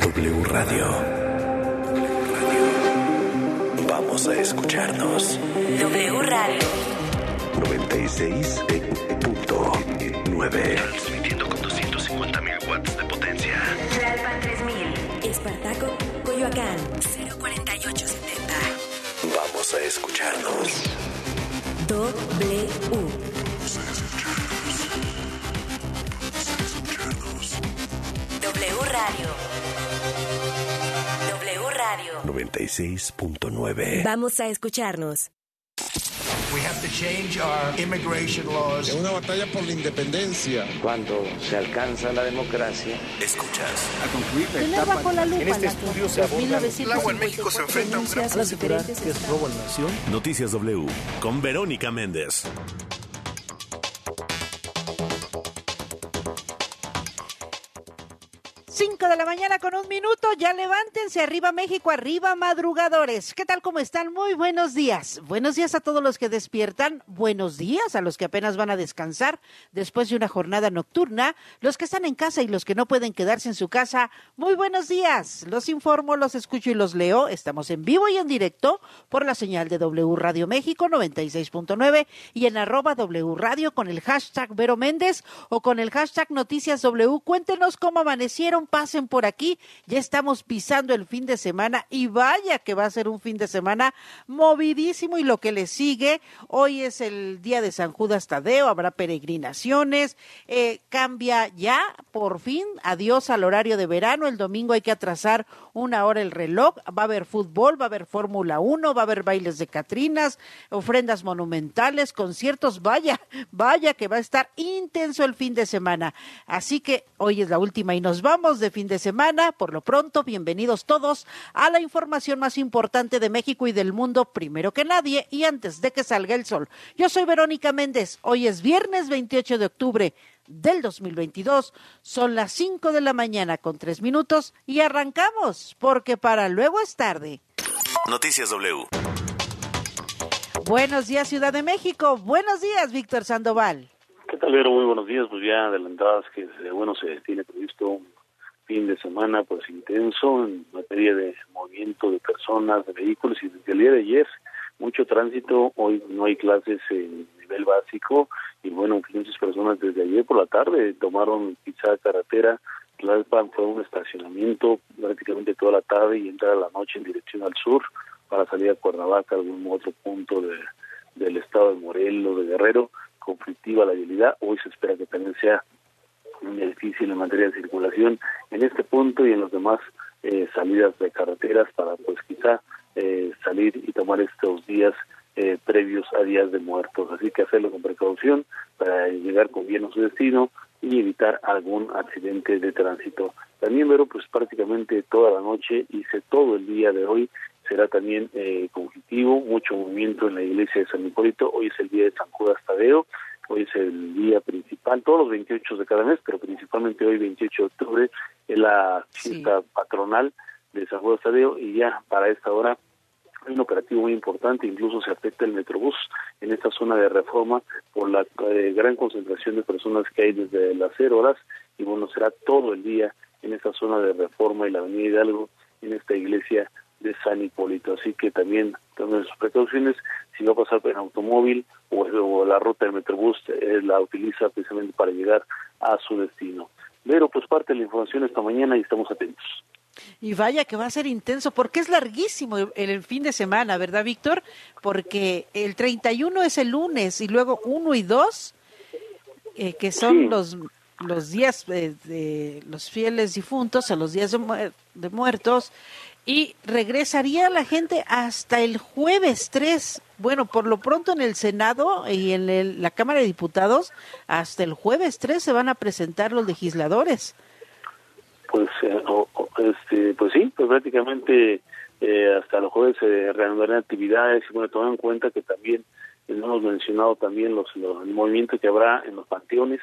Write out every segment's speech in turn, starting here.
W Radio. Vamos a escucharnos. W Radio 96.9. Transmitiendo con 250.000 watts de potencia. Tlalpan 3000. Espartaco, Coyoacán 04870. Vamos a escucharnos. W. W Radio. W Radio 96.9. Vamos a escucharnos. We have to change our immigration laws. Es una batalla por la independencia. Cuando se alcanza la democracia, Escuchas. Tener bajo la lupa en este estudio se aborda El agua en México se enfrenta a un gran asegurar que es robo a la nación. Noticias W con Verónica Méndez. 5 de la mañana con 1 minuto, ya levántense, arriba México, arriba madrugadores. ¿Qué tal, cómo están? Muy buenos días. Buenos días a todos los que despiertan, buenos días a los que apenas van a descansar después de una jornada nocturna, los que están en casa y los que no pueden quedarse en su casa, muy buenos días. Los informo, los escucho y los leo. Estamos en vivo y en directo por la señal de W Radio México 96.9 y en @W Radio con el hashtag Vero Méndez o con el hashtag Noticias W. Cuéntenos cómo amanecieron. Pasen por aquí, ya estamos pisando el fin de semana y vaya que va a ser un fin de semana movidísimo y lo que le sigue, hoy es el día de San Judas Tadeo, habrá peregrinaciones, cambia ya por fin, adiós al horario de verano, el domingo hay que atrasar 1 hora el reloj, va a haber fútbol, va a haber Fórmula 1, va a haber bailes de catrinas, ofrendas monumentales, conciertos, vaya que va a estar intenso el fin de semana, así que hoy es la última y nos vamos de fin de semana. Por lo pronto, bienvenidos todos a la información más importante de México y del mundo, primero que nadie y antes de que salga el sol. Yo soy Verónica Méndez. Hoy es viernes 28 de octubre del 2022. Son las 5 de la mañana con 3 minutos y arrancamos, porque para luego es tarde. Noticias W. Buenos días, Ciudad de México. Buenos días, Víctor Sandoval. ¿Qué tal, Vero? Muy buenos días. Pues ya adelantadas que, se tiene previsto un fin de semana pues intenso en materia de movimiento de personas, de vehículos, y desde el día de ayer mucho tránsito. Hoy no hay clases en nivel básico y bueno, muchas personas desde ayer por la tarde tomaron quizá carretera. Tlalpan fue un estacionamiento prácticamente toda la tarde y entrar a la noche en dirección al sur para salir a Cuernavaca, algún otro punto del estado de Morelos, de Guerrero. Conflictiva la vialidad. Hoy se espera que también sea difícil en materia de circulación en este punto y en los demás salidas de carreteras para pues quizá salir y tomar estos días previos a días de muertos, así que hacerlo con precaución para llegar con bien a su destino y evitar algún accidente de tránsito. También, pero pues prácticamente toda la noche y todo el día de hoy será también conflictivo, mucho movimiento en la iglesia de San Hipólito. Hoy es el día de San Judas Tadeo, hoy es el día principal, todos los 28 de cada mes, pero principalmente hoy 28 de octubre es la fiesta patronal de San Judas Tadeo y ya para esta hora hay un operativo muy importante, incluso se afecta el Metrobús en esta zona de Reforma por la gran concentración de personas que hay desde las 0 horas y bueno, será todo el día en esta zona de Reforma y la avenida Hidalgo en esta iglesia de San Hipólito, así que también tomen sus precauciones. Si va a pasar en automóvil o la ruta del Metrobús, la utiliza precisamente para llegar a su destino. Pero pues parte de la información esta mañana y estamos atentos. Y vaya que va a ser intenso, porque es larguísimo el fin de semana, ¿verdad, Víctor? Porque el 31 es el lunes y luego 1 y 2, que son los días de los fieles difuntos, a los días de muertos, y regresaría la gente hasta el jueves 3. Bueno, por lo pronto en el Senado y en la Cámara de Diputados, hasta el jueves 3 se van a presentar los legisladores. Pues sí, pues prácticamente hasta los jueves se reanudarán actividades y bueno, tomando en cuenta que también hemos mencionado también el movimiento que habrá en los panteones,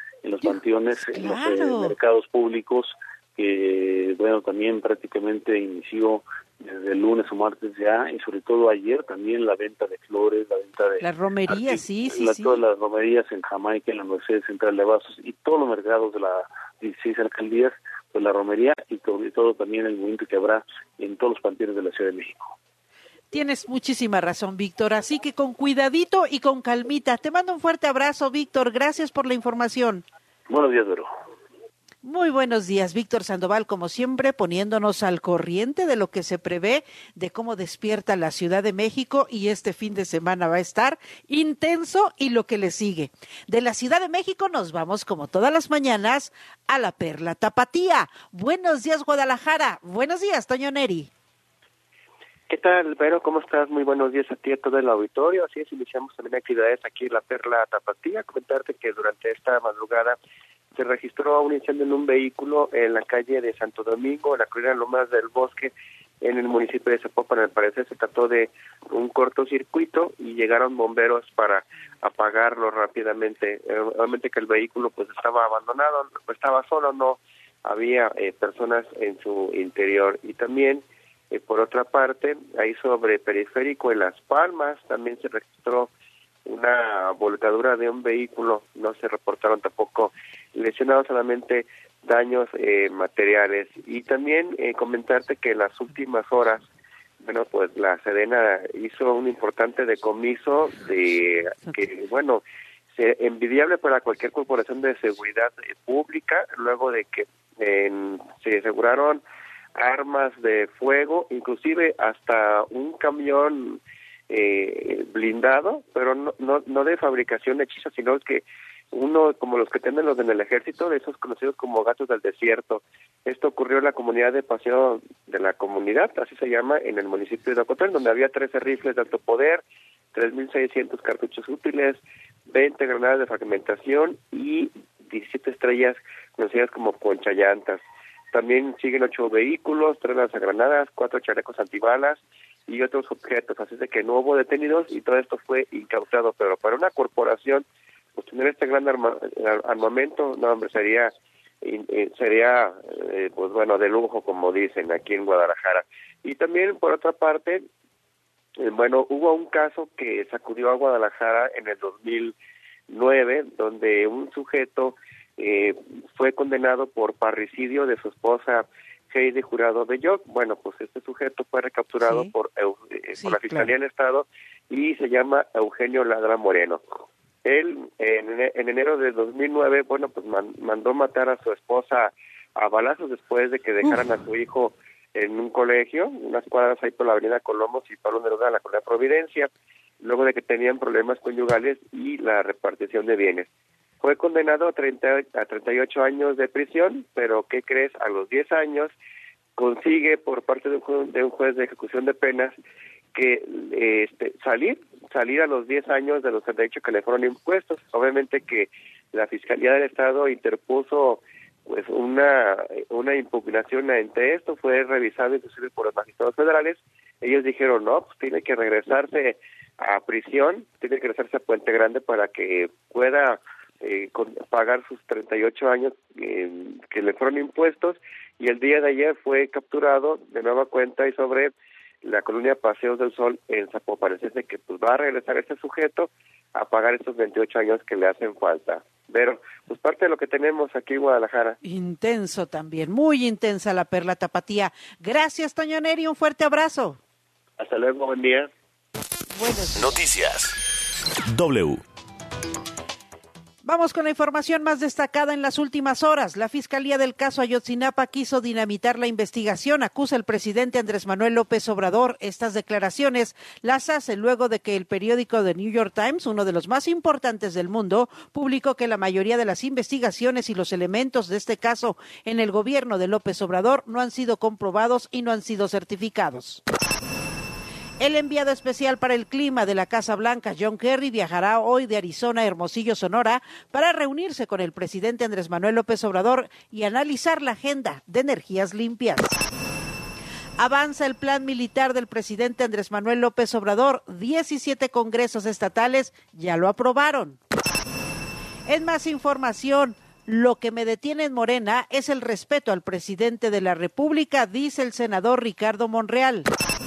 Claro. En los mercados públicos, que bueno, también prácticamente inició desde el lunes o martes ya, y sobre todo ayer también la venta de flores, la venta de... Las romerías, sí. Todas las romerías en Jamaica, en la Merced Central de Abastos y todos los mercados de las 16 alcaldías, pues la romería y sobre todo también el movimiento que habrá en todos los panteones de la Ciudad de México. Tienes muchísima razón, Víctor, así que con cuidadito y con calmita. Te mando un fuerte abrazo, Víctor, gracias por la información. Buenos días, Vero. Muy buenos días, Víctor Sandoval, como siempre, poniéndonos al corriente de lo que se prevé, de cómo despierta la Ciudad de México, y este fin de semana va a estar intenso y lo que le sigue. De la Ciudad de México nos vamos, como todas las mañanas, a la Perla Tapatía. Buenos días, Guadalajara. Buenos días, Toño Neri. ¿Qué tal, Vero? ¿Cómo estás? Muy buenos días a ti y a todo el auditorio. Así es, iniciamos también actividades aquí en la Perla Tapatía. Comentarte que durante esta madrugada se registró un incendio en un vehículo en la calle de Santo Domingo, en la colonia Lomas del Bosque, en el municipio de Zapopan. Al parecer se trató de un cortocircuito y llegaron bomberos para apagarlo rápidamente. Obviamente que el vehículo pues estaba abandonado, estaba solo, no había personas en su interior. Y también por otra parte, ahí sobre Periférico en Las Palmas también se registró una volcadura de un vehículo, no se reportaron tampoco lesionados, solamente daños materiales. Y también comentarte que en las últimas horas, bueno, pues la Sedena hizo un importante decomiso de que, bueno, envidiable para cualquier corporación de seguridad pública, luego de que se aseguraron armas de fuego, inclusive hasta un camión blindado, pero no de fabricación hechiza, sino que uno como los que tienen los en el ejército, de esos conocidos como gatos del desierto. Esto ocurrió en la comunidad de Paseo de la Comunidad, así se llama, en el municipio de Ocotlán, donde había 13 rifles de alto poder, 3.600 cartuchos útiles, 20 granadas de fragmentación y 17 estrellas conocidas como ponchallantas. También siguen 8 vehículos, 3 lanzagranadas, 4 chalecos antibalas y otros objetos. Así de que no hubo detenidos y todo esto fue incautado. Pero para una corporación, pues tener este gran armamento, no, hombre, sería pues bueno, de lujo, como dicen aquí en Guadalajara. Y también, por otra parte, bueno, hubo un caso que sacudió a Guadalajara en el 2009, donde un sujeto fue condenado por parricidio de su esposa Heidi Jurado Belloc. Bueno, pues este sujeto fue recapturado por la Fiscalía del Estado y se llama Eugenio Ladra Moreno. Él en enero de 2009, bueno, pues mandó matar a su esposa a balazos después de que dejaran a su hijo en un colegio, unas cuadras ahí por la avenida Colomos y Pablo Neruda, en la colonia Providencia, luego de que tenían problemas conyugales y la repartición de bienes. Fue condenado a 38 años de prisión, pero ¿qué crees? A los 10 años consigue por parte de un juez de ejecución de penas que salir a los 10 años de los 38 que le fueron impuestos. Obviamente que la Fiscalía del Estado interpuso pues una impugnación ante esto, fue revisado inclusive por los magistrados federales. Ellos dijeron, no, pues tiene que regresarse a prisión, tiene que regresarse a Puente Grande para que pueda pagar sus 38 años que le fueron impuestos, y el día de ayer fue capturado de nueva cuenta y sobre la colonia Paseos del Sol en Zapopan. Es de que pues va a regresar este sujeto a pagar estos 28 años que le hacen falta. Pero pues parte de lo que tenemos aquí en Guadalajara. Intenso también, muy intensa la Perla Tapatía. Gracias, Toño Neri, un fuerte abrazo. Hasta luego, buen día. Buenos Noticias W. Vamos con la información más destacada en las últimas horas. La Fiscalía del caso Ayotzinapa quiso dinamitar la investigación. Acusa al presidente Andrés Manuel López Obrador. Estas declaraciones las hace luego de que el periódico The New York Times, uno de los más importantes del mundo, publicó que la mayoría de las investigaciones y los elementos de este caso en el gobierno de López Obrador no han sido comprobados y no han sido certificados. El enviado especial para el clima de la Casa Blanca, John Kerry, viajará hoy de Arizona a Hermosillo, Sonora, para reunirse con el presidente Andrés Manuel López Obrador y analizar la agenda de energías limpias. Avanza el plan militar del presidente Andrés Manuel López Obrador. 17 congresos estatales ya lo aprobaron. En más información, lo que me detiene en Morena es el respeto al presidente de la República, dice el senador Ricardo Monreal.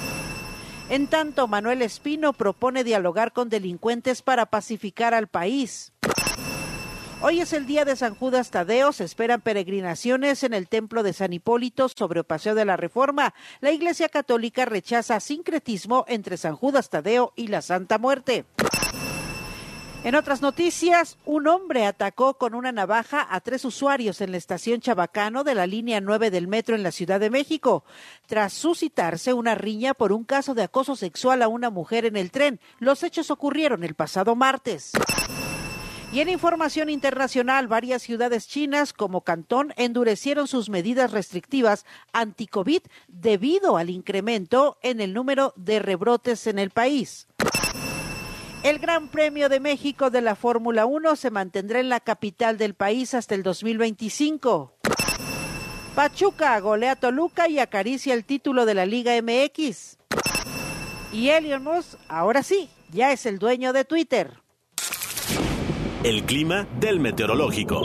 En tanto, Manuel Espino propone dialogar con delincuentes para pacificar al país. Hoy es el día de San Judas Tadeo, se esperan peregrinaciones en el templo de San Hipólito sobre Paseo de la Reforma. La Iglesia Católica rechaza sincretismo entre San Judas Tadeo y la Santa Muerte. En otras noticias, un hombre atacó con una navaja a 3 usuarios en la estación Chabacano de la línea 9 del metro en la Ciudad de México, tras suscitarse una riña por un caso de acoso sexual a una mujer en el tren. Los hechos ocurrieron el pasado martes. Y en información internacional, varias ciudades chinas como Cantón endurecieron sus medidas restrictivas anti-COVID debido al incremento en el número de rebrotes en el país. El Gran Premio de México de la Fórmula 1 se mantendrá en la capital del país hasta el 2025. Pachuca golea a Toluca y acaricia el título de la Liga MX. Y Elon Musk, ahora sí, ya es el dueño de Twitter. El clima del meteorológico.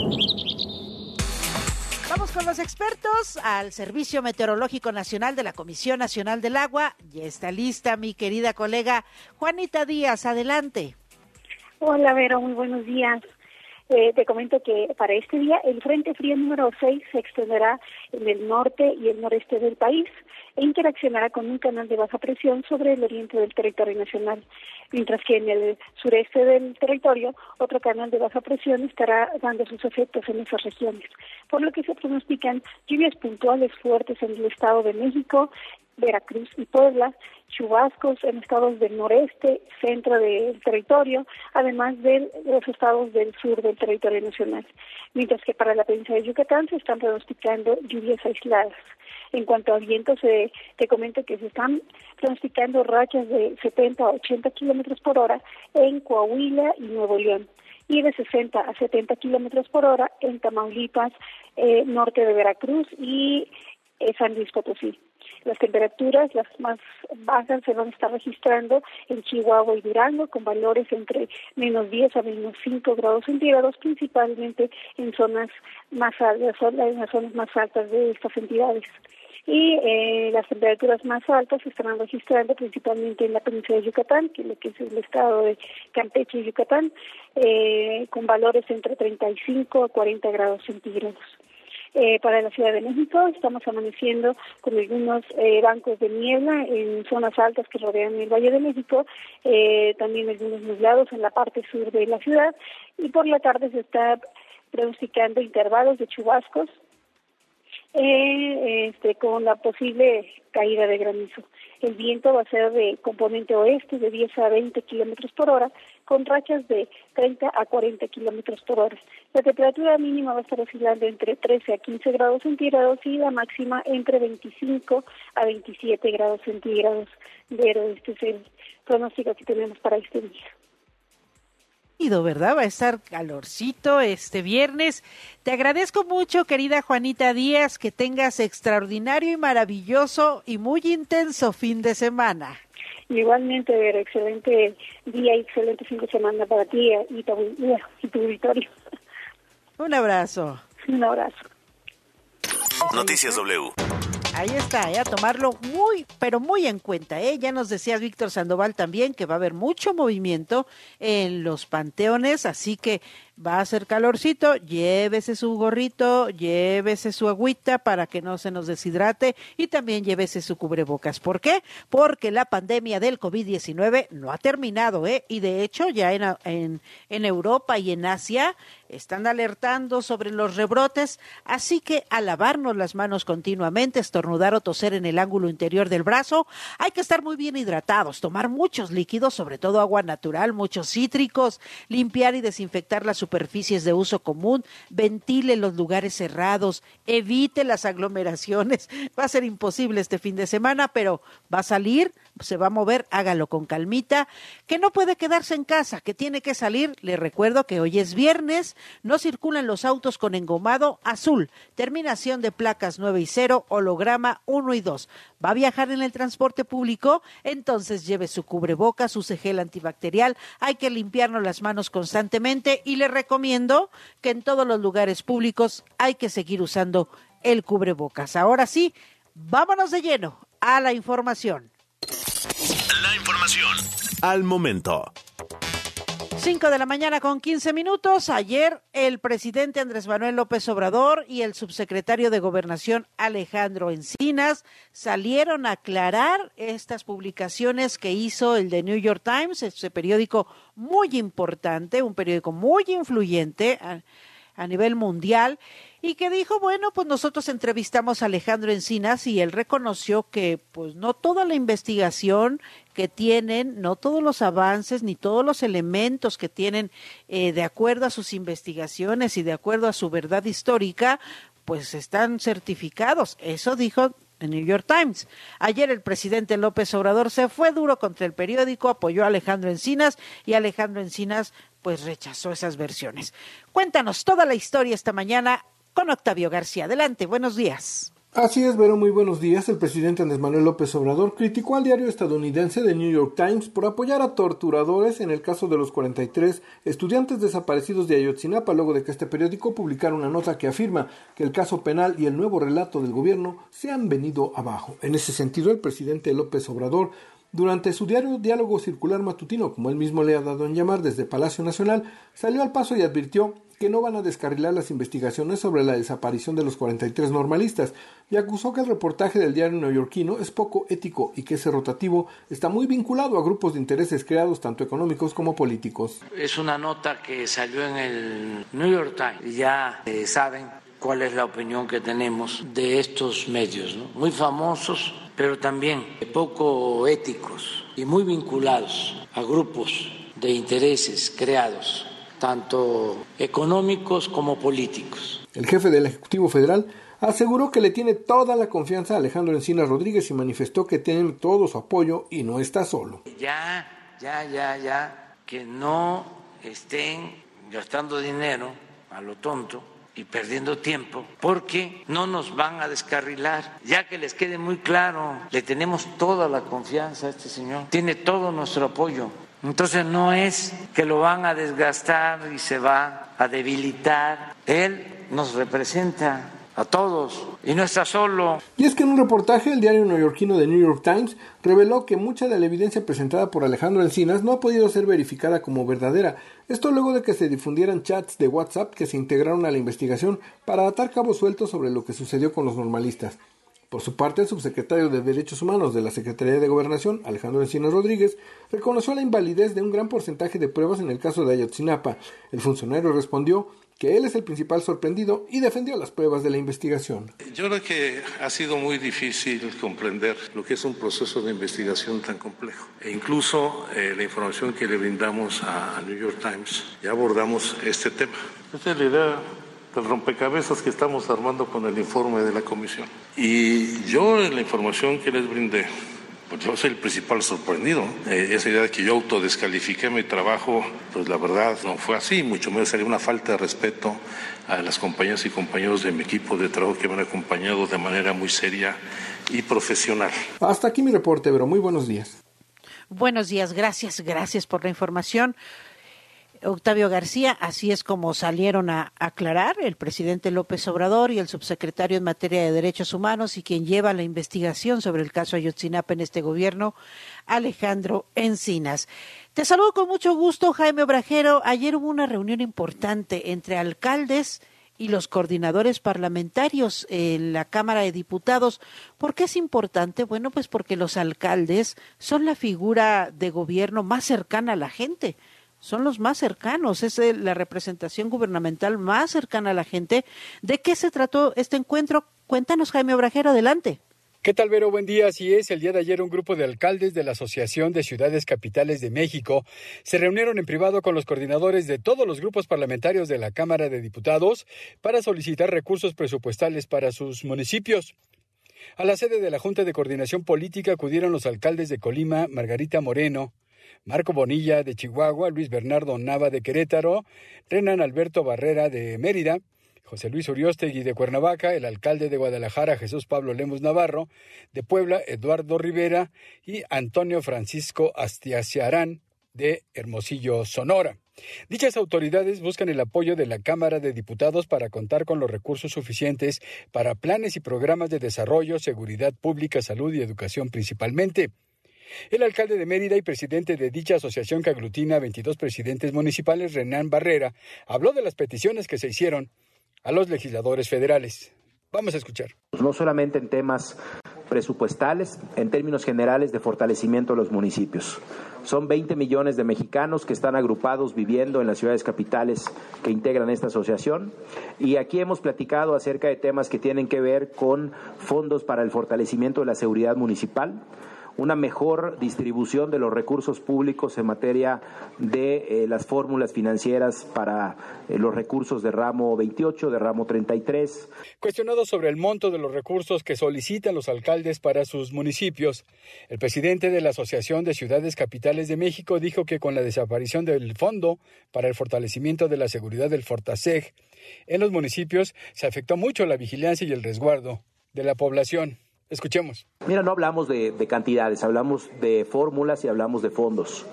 Vamos con los expertos al Servicio Meteorológico Nacional de la Comisión Nacional del Agua. Ya está lista mi querida colega Juanita Díaz, adelante. Hola Vero, muy buenos días. Te comento que para este día el Frente Frío número 6 se extenderá en el norte y el noreste del país e interaccionará con un canal de baja presión sobre el oriente del territorio nacional, mientras que en el sureste del territorio otro canal de baja presión estará dando sus efectos en esas regiones, por lo que se pronostican lluvias puntuales fuertes en el Estado de México, Veracruz y Puebla, chubascos en estados del noreste, centro del territorio, además de los estados del sur del territorio nacional, mientras que para la península de Yucatán se están pronosticando lluvias aisladas. En cuanto a vientos, te comento que se están pronosticando rachas de 70 a 80 kilómetros por hora en Coahuila y Nuevo León, y de 60 a 70 kilómetros por hora en Tamaulipas, norte de Veracruz y San Luis Potosí. Las temperaturas, las más bajas, se van a estar registrando en Chihuahua y Durango, con valores entre menos 10 a menos 5 grados centígrados, principalmente en zonas más altas, en las zonas más altas de estas entidades. Y las temperaturas más altas se estarán registrando principalmente en la península de Yucatán, que es lo que es el estado de Campeche y Yucatán, con valores entre 35 a 40 grados centígrados. Para la Ciudad de México estamos amaneciendo con algunos bancos de niebla en zonas altas que rodean el Valle de México, también algunos nublados en la parte sur de la ciudad, y por la tarde se está pronosticando intervalos de chubascos con la posible caída de granizo. El viento va a ser de componente oeste de 10 a 20 kilómetros por hora, con rachas de 30 a 40 kilómetros por hora. La temperatura mínima va a estar oscilando entre 13 a 15 grados centígrados y la máxima entre 25 a 27 grados centígrados. Pero este es el pronóstico que tenemos para este día. ¿Verdad? Va a estar calorcito este viernes. Te agradezco mucho, querida Juanita Díaz, que tengas extraordinario y maravilloso y muy intenso fin de semana. Igualmente, Vera, excelente día y excelente fin de semana para ti y tu auditorio. Un abrazo. Un abrazo. Noticias W. Ahí está, a tomarlo pero muy en cuenta. Ya nos decía Víctor Sandoval también que va a haber mucho movimiento en los panteones, así que va a ser calorcito, llévese su gorrito, llévese su agüita para que no se nos deshidrate y también llévese su cubrebocas. ¿Por qué? Porque la pandemia del COVID-19 no ha terminado, y de hecho ya en Europa y en Asia están alertando sobre los rebrotes, así que a lavarnos las manos continuamente, estornudar o toser en el ángulo interior del brazo, hay que estar muy bien hidratados, tomar muchos líquidos, sobre todo agua natural, muchos cítricos, limpiar y desinfectar las superficies de uso común, ventile los lugares cerrados, evite las aglomeraciones. Va a ser imposible este fin de semana, pero va a salir, se va a mover, hágalo con calmita, que no puede quedarse en casa, que tiene que salir. Le recuerdo que hoy es viernes, no circulan los autos con engomado azul, terminación de placas 9 y 0, holograma 1 y 2. ¿Va a viajar en el transporte público? Entonces lleve su cubrebocas, use gel antibacterial, hay que limpiarnos las manos constantemente y le recomiendo que en todos los lugares públicos hay que seguir usando el cubrebocas. Ahora sí, vámonos de lleno a la información. La información al momento. 5 de la mañana con 15 minutos. Ayer el presidente Andrés Manuel López Obrador y el subsecretario de Gobernación Alejandro Encinas salieron a aclarar estas publicaciones que hizo el The New York Times, ese periódico muy importante, un periódico muy influyente a nivel mundial, y que dijo, bueno, pues nosotros entrevistamos a Alejandro Encinas y él reconoció que pues no toda la investigación que tienen, no todos los avances ni todos los elementos que tienen de acuerdo a sus investigaciones y de acuerdo a su verdad histórica, pues están certificados. Eso dijo el New York Times. Ayer el presidente López Obrador se fue duro contra el periódico, apoyó a Alejandro Encinas y Alejandro Encinas pues rechazó esas versiones. Cuéntanos toda la historia esta mañana con Octavio García. Adelante, buenos días. Así es, Vero, muy buenos días. El presidente Andrés Manuel López Obrador criticó al diario estadounidense The New York Times por apoyar a torturadores en el caso de los 43 estudiantes desaparecidos de Ayotzinapa, luego de que este periódico publicara una nota que afirma que el caso penal y el nuevo relato del gobierno se han venido abajo. En ese sentido, el presidente López Obrador, durante su diario Diálogo Circular Matutino, como él mismo le ha dado en llamar desde Palacio Nacional, salió al paso y advirtió que no van a descarrilar las investigaciones sobre la desaparición de los 43 normalistas, y acusó que el reportaje del diario neoyorquino es poco ético y que ese rotativo está muy vinculado a grupos de intereses creados tanto económicos como políticos. Es una nota que salió en el New York Times y ya saben cuál es la opinión que tenemos de estos medios, ¿no? Muy famosos, pero también poco éticos y muy vinculados a grupos de intereses creados, tanto económicos como políticos. El jefe del Ejecutivo Federal aseguró que le tiene toda la confianza a Alejandro Encinas Rodríguez y manifestó que tiene todo su apoyo y no está solo. Ya, que no estén gastando dinero a lo tonto y perdiendo tiempo, porque no nos van a descarrilar, ya que les quede muy claro, le tenemos toda la confianza a este señor, tiene todo nuestro apoyo. Entonces no es que lo van a desgastar y se va a debilitar. Él nos representa a todos y no está solo. Y es que en un reportaje el diario neoyorquino The New York Times reveló que mucha de la evidencia presentada por Alejandro Encinas no ha podido ser verificada como verdadera. Esto luego de que se difundieran chats de WhatsApp que se integraron a la investigación para atar cabos sueltos sobre lo que sucedió con los normalistas. Por su parte, el subsecretario de Derechos Humanos de la Secretaría de Gobernación, Alejandro Encinas Rodríguez, reconoció la invalidez de un gran porcentaje de pruebas en el caso de Ayotzinapa. El funcionario respondió que él es el principal sorprendido y defendió las pruebas de la investigación. Yo creo que ha sido muy difícil comprender lo que es un proceso de investigación tan complejo. E incluso la información que le brindamos a New York Times, ya abordamos este tema. Esta es la idea del rompecabezas que estamos armando con el informe de la comisión. Y yo en la información que les brindé, pues yo soy el principal sorprendido. Esa idea de que yo autodescalifiqué mi trabajo, pues la verdad no fue así, mucho menos sería una falta de respeto a las compañeras y compañeros de mi equipo de trabajo que me han acompañado de manera muy seria y profesional. Hasta aquí mi reporte, pero muy buenos días. Buenos días, gracias por la información. Octavio García, así es como salieron a aclarar el presidente López Obrador y el subsecretario en materia de Derechos Humanos y quien lleva la investigación sobre el caso Ayotzinapa en este gobierno, Alejandro Encinas. Te saludo con mucho gusto, Jaime Obrajero. Ayer hubo una reunión importante entre alcaldes y los coordinadores parlamentarios en la Cámara de Diputados. ¿Por qué es importante? Bueno, pues porque los alcaldes son la figura de gobierno más cercana a la gente. Son los más cercanos, es la representación gubernamental más cercana a la gente. ¿De qué se trató este encuentro? Cuéntanos, Jaime Obrajero, adelante. ¿Qué tal, Vero? Buen día. Así es, el día de ayer un grupo de alcaldes de la Asociación de Ciudades Capitales de México se reunieron en privado con los coordinadores de todos los grupos parlamentarios de la Cámara de Diputados para solicitar recursos presupuestales para sus municipios. A la sede de la Junta de Coordinación Política acudieron los alcaldes de Colima, Margarita Moreno, Marco Bonilla de Chihuahua, Luis Bernardo Nava de Querétaro, Renan Alberto Barrera de Mérida, José Luis Uriostegui de Cuernavaca, el alcalde de Guadalajara, Jesús Pablo Lemus Navarro, de Puebla, Eduardo Rivera y Antonio Francisco Astiaciarán de Hermosillo, Sonora. Dichas autoridades buscan el apoyo de la Cámara de Diputados para contar con los recursos suficientes para planes y programas de desarrollo, seguridad pública, salud y educación principalmente. El alcalde de Mérida y presidente de dicha asociación que aglutina a 22 presidentes municipales, Renán Barrera, habló de las peticiones que se hicieron a los legisladores federales. Vamos a escuchar. No solamente en temas presupuestales, en términos generales de fortalecimiento de los municipios. Son 20 millones de mexicanos que están agrupados viviendo en las ciudades capitales que integran esta asociación, y aquí hemos platicado acerca de temas que tienen que ver con fondos para el fortalecimiento de la seguridad municipal, una mejor distribución de los recursos públicos en materia de las fórmulas financieras para los recursos de ramo 28, de ramo 33. Cuestionado sobre el monto de los recursos que solicitan los alcaldes para sus municipios, el presidente de la Asociación de Ciudades Capitales de México dijo que con la desaparición del Fondo para el Fortalecimiento de la Seguridad del Fortaseg, en los municipios se afectó mucho la vigilancia y el resguardo de la población. Escuchemos. Mira, no hablamos de cantidades, hablamos de fórmulas y hablamos de fondos.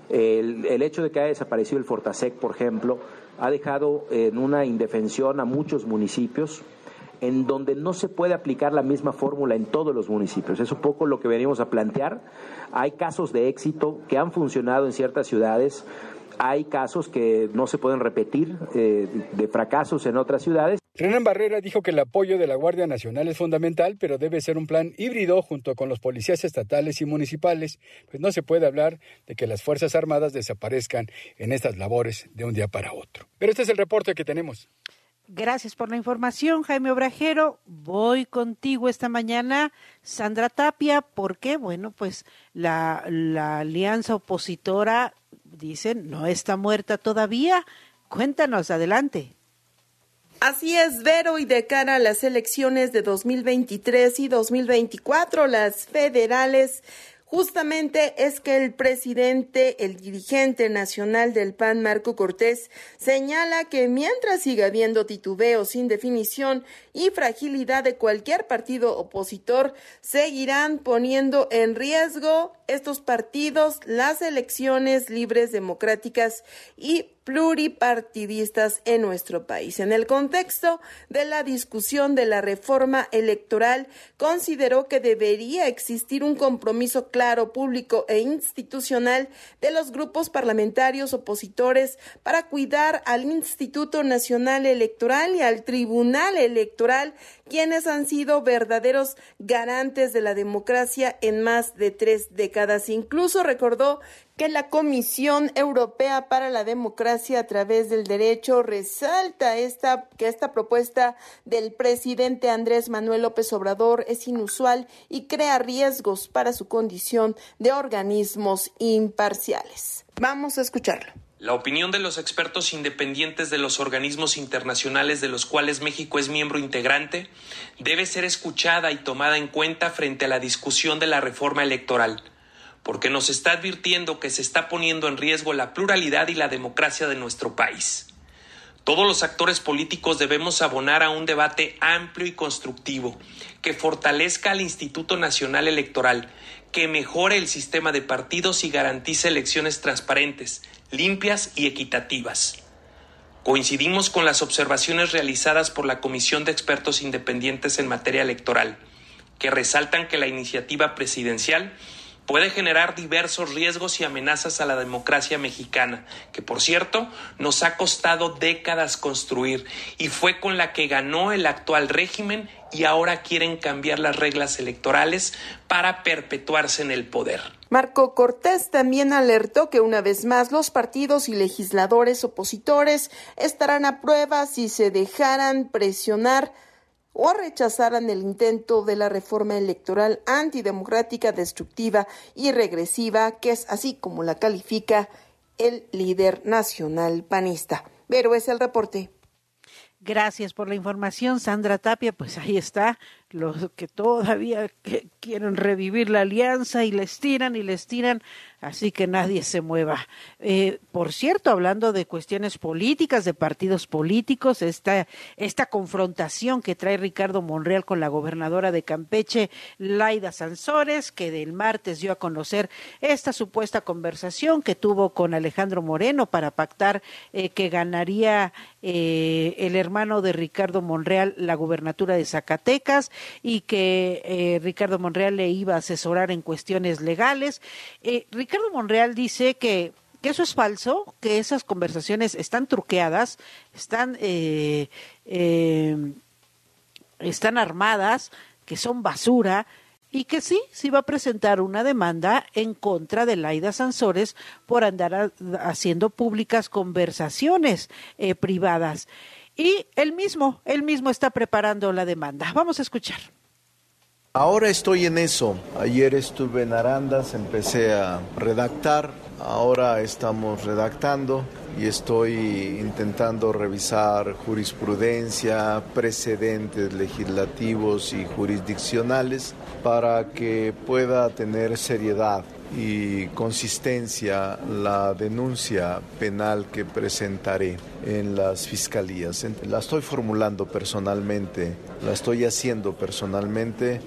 El hecho de que haya desaparecido el Fortaseg, por ejemplo, ha dejado en una indefensión a muchos municipios en donde no se puede aplicar la misma fórmula en todos los municipios. Es un poco lo que venimos a plantear. Hay casos de éxito que han funcionado en ciertas ciudades. Hay casos que no se pueden repetir, de fracasos en otras ciudades. Renán Barrera dijo que el apoyo de la Guardia Nacional es fundamental, pero debe ser un plan híbrido junto con los policías estatales y municipales, pues no se puede hablar de que las Fuerzas Armadas desaparezcan en estas labores de un día para otro. Pero este es el reporte que tenemos. Gracias por la información, Jaime Obrajero. Voy contigo esta mañana, Sandra Tapia, porque, bueno, pues la alianza opositora, dicen, no está muerta todavía. Cuéntanos, adelante. Así es, Vero, y de cara a las elecciones de 2023 y 2024, las federales, justamente es que el presidente, el dirigente nacional del PAN, Marco Cortés, señala que mientras siga habiendo titubeos, indefinición y fragilidad de cualquier partido opositor, seguirán poniendo en riesgo estos partidos las elecciones libres, democráticas y pluripartidistas en nuestro país. En el contexto de la discusión de la reforma electoral, consideró que debería existir un compromiso claro, público e institucional de los grupos parlamentarios opositores para cuidar al Instituto Nacional Electoral y al Tribunal Electoral, quienes han sido verdaderos garantes de la democracia en más de 3 décadas. Incluso recordó que la Comisión Europea para la Democracia a través del Derecho resalta que esta propuesta del presidente Andrés Manuel López Obrador es inusual y crea riesgos para su condición de organismos imparciales. Vamos a escucharlo. La opinión de los expertos independientes de los organismos internacionales de los cuales México es miembro integrante debe ser escuchada y tomada en cuenta frente a la discusión de la reforma electoral, porque nos está advirtiendo que se está poniendo en riesgo la pluralidad y la democracia de nuestro país. Todos los actores políticos debemos abonar a un debate amplio y constructivo que fortalezca al Instituto Nacional Electoral, que mejore el sistema de partidos y garantice elecciones transparentes, limpias y equitativas. Coincidimos con las observaciones realizadas por la Comisión de Expertos Independientes en materia electoral, que resaltan que la iniciativa presidencial puede generar diversos riesgos y amenazas a la democracia mexicana, que por cierto nos ha costado décadas construir y fue con la que ganó el actual régimen, y ahora quieren cambiar las reglas electorales para perpetuarse en el poder. Marco Cortés también alertó que una vez más los partidos y legisladores opositores estarán a prueba si se dejaran presionar o rechazaran el intento de la reforma electoral antidemocrática, destructiva y regresiva, que es así como la califica el líder nacional panista. Pero es el reporte. Gracias por la información, Sandra Tapia. Pues ahí está, los que todavía quieren revivir la alianza y les tiran, así que nadie se mueva. Por cierto, hablando de cuestiones políticas, de partidos políticos, esta confrontación que trae Ricardo Monreal con la gobernadora de Campeche, Laida Sansores, que del martes dio a conocer esta supuesta conversación que tuvo con Alejandro Moreno para pactar que ganaría el hermano de Ricardo Monreal la gubernatura de Zacatecas. y que Ricardo Monreal le iba a asesorar en cuestiones legales. Ricardo Monreal dice que eso es falso, que esas conversaciones están truqueadas, están armadas, que son basura, y que sí va a presentar una demanda en contra de Laida Sansores por andar haciendo públicas conversaciones privadas. Y él mismo está preparando la demanda. Vamos a escuchar. Ahora estoy en eso. Ayer estuve en Arandas, empecé a redactar. Ahora estamos redactando y estoy intentando revisar jurisprudencia, precedentes legislativos y jurisdiccionales para que pueda tener seriedad y consistencia la denuncia penal que presentaré en las fiscalías. La estoy formulando personalmente, la estoy haciendo personalmente.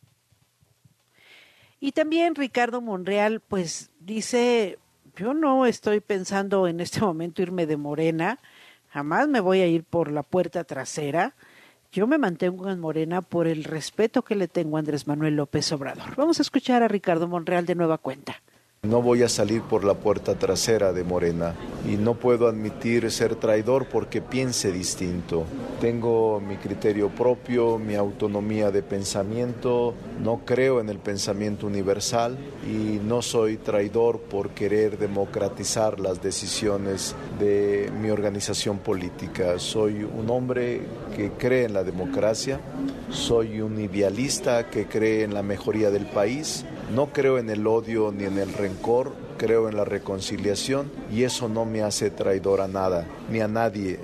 Y también Ricardo Monreal, pues dice, yo no estoy pensando en este momento irme de Morena, jamás me voy a ir por la puerta trasera, yo me mantengo en Morena por el respeto que le tengo a Andrés Manuel López Obrador. Vamos a escuchar a Ricardo Monreal de nueva cuenta. No voy a salir por la puerta trasera de Morena y no puedo admitir ser traidor porque piense distinto. Tengo mi criterio propio, mi autonomía de pensamiento, no creo en el pensamiento universal y no soy traidor por querer democratizar las decisiones de mi organización política. Soy un hombre que cree en la democracia, soy un idealista que cree en la mejoría del país. No creo en el odio ni en el rencor, creo en la reconciliación y eso no me hace traidor a nada, ni a nadie.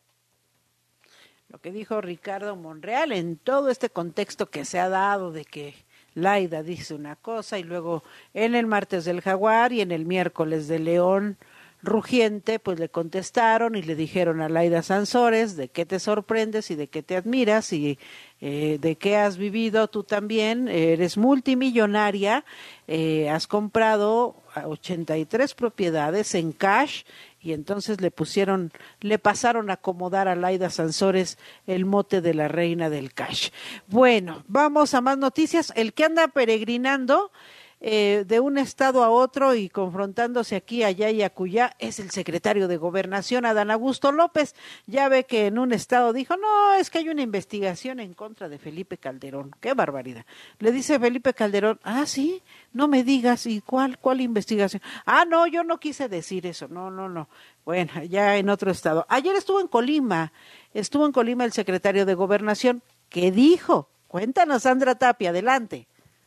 Lo que dijo Ricardo Monreal en todo este contexto que se ha dado de que Laida dice una cosa y luego en el martes del Jaguar y en el miércoles del León Rugiente, pues le contestaron y le dijeron a Laida Sansores de qué te sorprendes y de qué te admiras y de qué has vivido tú también, eres multimillonaria, has comprado 83 propiedades en cash y entonces le pasaron a acomodar a Laida Sansores el mote de la reina del cash. Bueno, vamos a más noticias. El que anda peregrinando de un estado a otro y confrontándose aquí, allá y acullá es el secretario de Gobernación, Adán Augusto López. Ya ve que en un estado dijo, no, es que hay una investigación en contra de Felipe Calderón. ¡Qué barbaridad! Le dice Felipe Calderón, ¿sí? No me digas, ¿y cuál investigación? No, yo no quise decir eso, no. Bueno, ya en otro estado. Ayer estuvo en Colima el secretario de Gobernación. ¿Qué dijo? Cuéntanos, Sandra Tapia, adelante.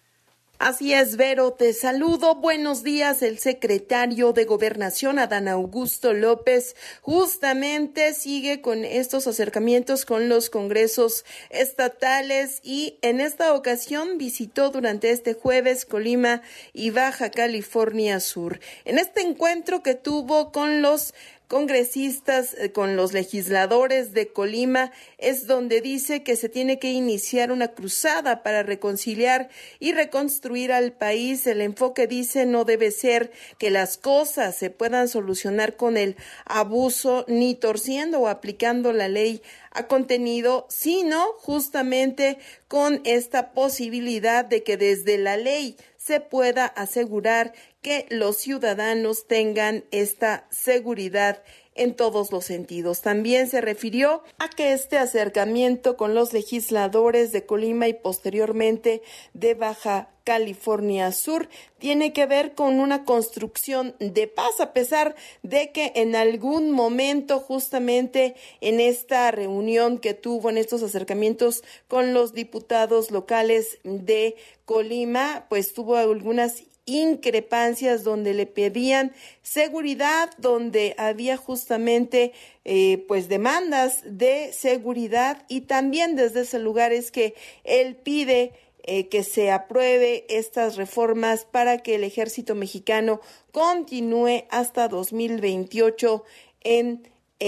Así es, Vero, te saludo. Buenos días. El secretario de Gobernación, Adán Augusto López, justamente sigue con estos acercamientos con los congresos estatales y en esta ocasión visitó durante este jueves Colima y Baja California Sur. En este encuentro que tuvo con los congresistas, con los legisladores de Colima, es donde dice que se tiene que iniciar una cruzada para reconciliar y reconstruir al país. El enfoque, dice, no debe ser que las cosas se puedan solucionar con el abuso ni torciendo o aplicando la ley a contenido, sino justamente con esta posibilidad de que desde la ley se pueda asegurar que los ciudadanos tengan esta seguridad en todos los sentidos. También se refirió a que este acercamiento con los legisladores de Colima y posteriormente de Baja California Sur tiene que ver con una construcción de paz, a pesar de que en algún momento, justamente en esta reunión que tuvo, en estos acercamientos con los diputados locales de Colima, pues tuvo algunas increpancias donde le pedían seguridad, donde había justamente pues demandas de seguridad, y también desde ese lugar es que él pide que se apruebe estas reformas para que el ejército mexicano continúe hasta 2028 en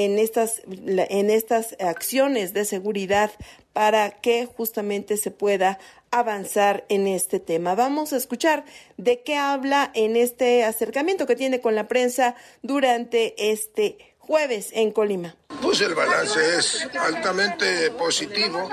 estas acciones de seguridad para que justamente se pueda avanzar en este tema. Vamos a escuchar de qué habla en este acercamiento que tiene con la prensa durante este jueves en Colima. Pues el balance es altamente positivo.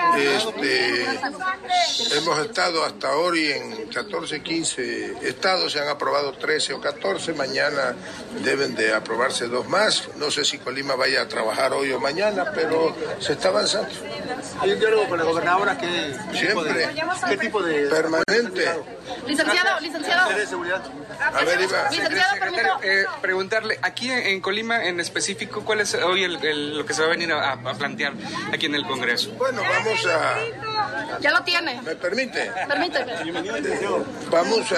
Hemos estado hasta hoy en 14, 15 estados, se han aprobado 13 o 14, mañana deben de aprobarse 2 más. No sé si Colima vaya a trabajar hoy o mañana, pero se está avanzando. ¿Hay un diálogo con la gobernadora? ¿Qué tipo de permanente? Licenciado. ¿De seguridad? A ver, Iba. Secretario, preguntarle, aquí en Colima en específico, ¿cuál es hoy lo que se va a venir a plantear aquí en el Congreso? Bueno, vamos a... Ya lo tiene. ¿Me permite? Permíteme. Vamos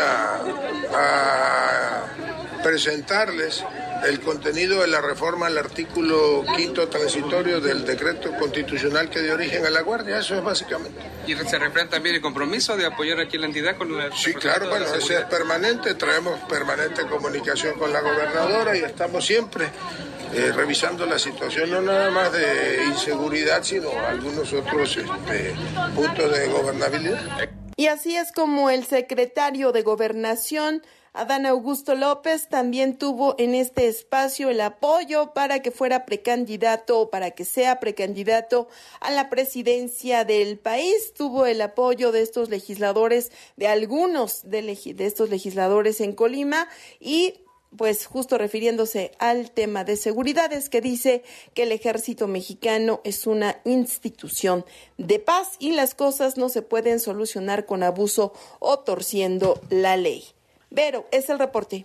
a presentarles el contenido de la reforma al artículo 5º transitorio del decreto constitucional que dio origen a la Guardia, eso es básicamente. ¿Y se refiere también el compromiso de apoyar aquí la entidad con la... Sí, claro, bueno, ese es permanente, traemos permanente comunicación con la gobernadora y estamos siempre revisando la situación, no nada más de inseguridad, sino algunos otros puntos de gobernabilidad. Y así es como el secretario de Gobernación, Adán Augusto López, también tuvo en este espacio el apoyo para que fuera precandidato o para que sea precandidato a la presidencia del país. Tuvo el apoyo de estos legisladores, de algunos de estos legisladores en Colima y pues justo refiriéndose al tema de seguridad, es que dice que el ejército mexicano es una institución de paz y las cosas no se pueden solucionar con abuso o torciendo la ley. Vero, es el reporte.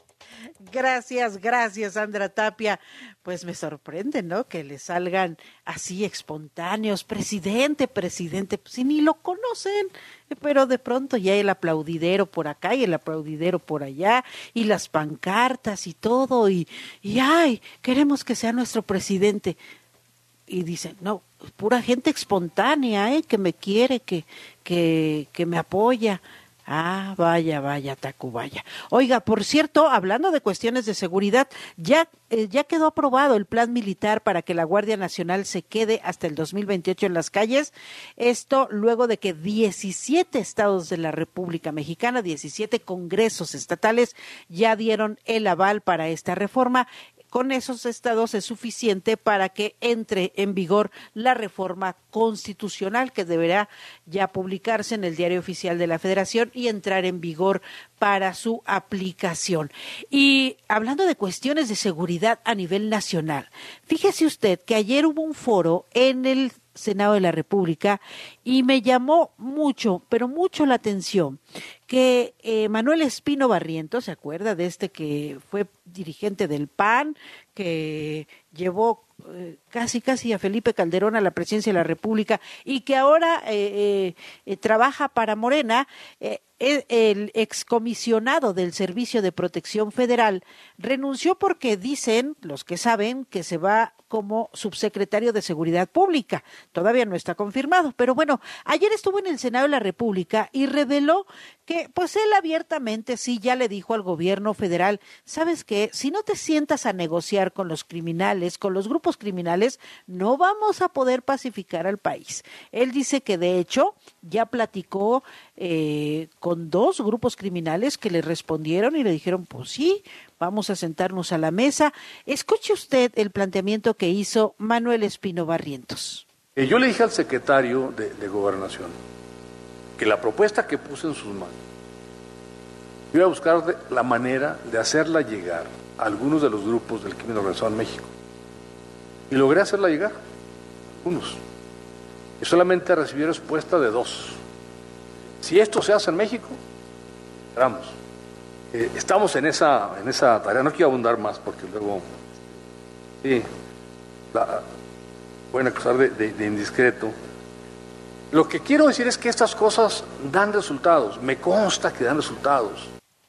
Gracias, Sandra Tapia. Pues me sorprende, ¿no? Que le salgan así espontáneos, presidente, pues si ni lo conocen, pero de pronto ya el aplaudidero por acá y el aplaudidero por allá, y las pancartas y todo, y ay, queremos que sea nuestro presidente. Y dicen, no, pura gente espontánea, que me quiere, que me apoya. Ah, vaya, Tacubaya. Oiga, por cierto, hablando de cuestiones de seguridad, ya quedó aprobado el plan militar para que la Guardia Nacional se quede hasta el 2028 en las calles. Esto luego de que 17 estados de la República Mexicana, 17 congresos estatales ya dieron el aval para esta reforma. Con esos estados es suficiente para que entre en vigor la reforma constitucional que deberá ya publicarse en el Diario Oficial de la Federación y entrar en vigor para su aplicación. Y hablando de cuestiones de seguridad a nivel nacional, fíjese usted que ayer hubo un foro en el Senado de la República y me llamó mucho, pero mucho la atención que Manuel Espino Barrientos, ¿se acuerda de este que fue dirigente del PAN, que llevó casi a Felipe Calderón a la presidencia de la República y que ahora trabaja para Morena? El excomisionado del Servicio de Protección Federal renunció porque dicen los que saben que se va como subsecretario de Seguridad Pública. Todavía no está confirmado, pero bueno, ayer estuvo en el Senado de la República y reveló que pues él abiertamente sí ya le dijo al gobierno federal, ¿sabes qué? Si no te sientas a negociar con los criminales, con los grupos criminales, no vamos a poder pacificar al país. Él dice que de hecho ya platicó con 2 grupos criminales que le respondieron y le dijeron, pues sí, vamos a sentarnos a la mesa. Escuche usted el planteamiento que hizo Manuel Espino Barrientos. Yo le dije al secretario de Gobernación que la propuesta que puse en sus manos, iba a buscar la manera de hacerla llegar a algunos de los grupos del crimen organizado en México. Y logré hacerla llegar, algunos. Y solamente recibí respuesta de 2. Si esto se hace en México, vamos. Estamos en esa tarea, no quiero abundar más porque luego pueden acusar de indiscreto. Lo que quiero decir es que estas cosas dan resultados, me consta que dan resultados.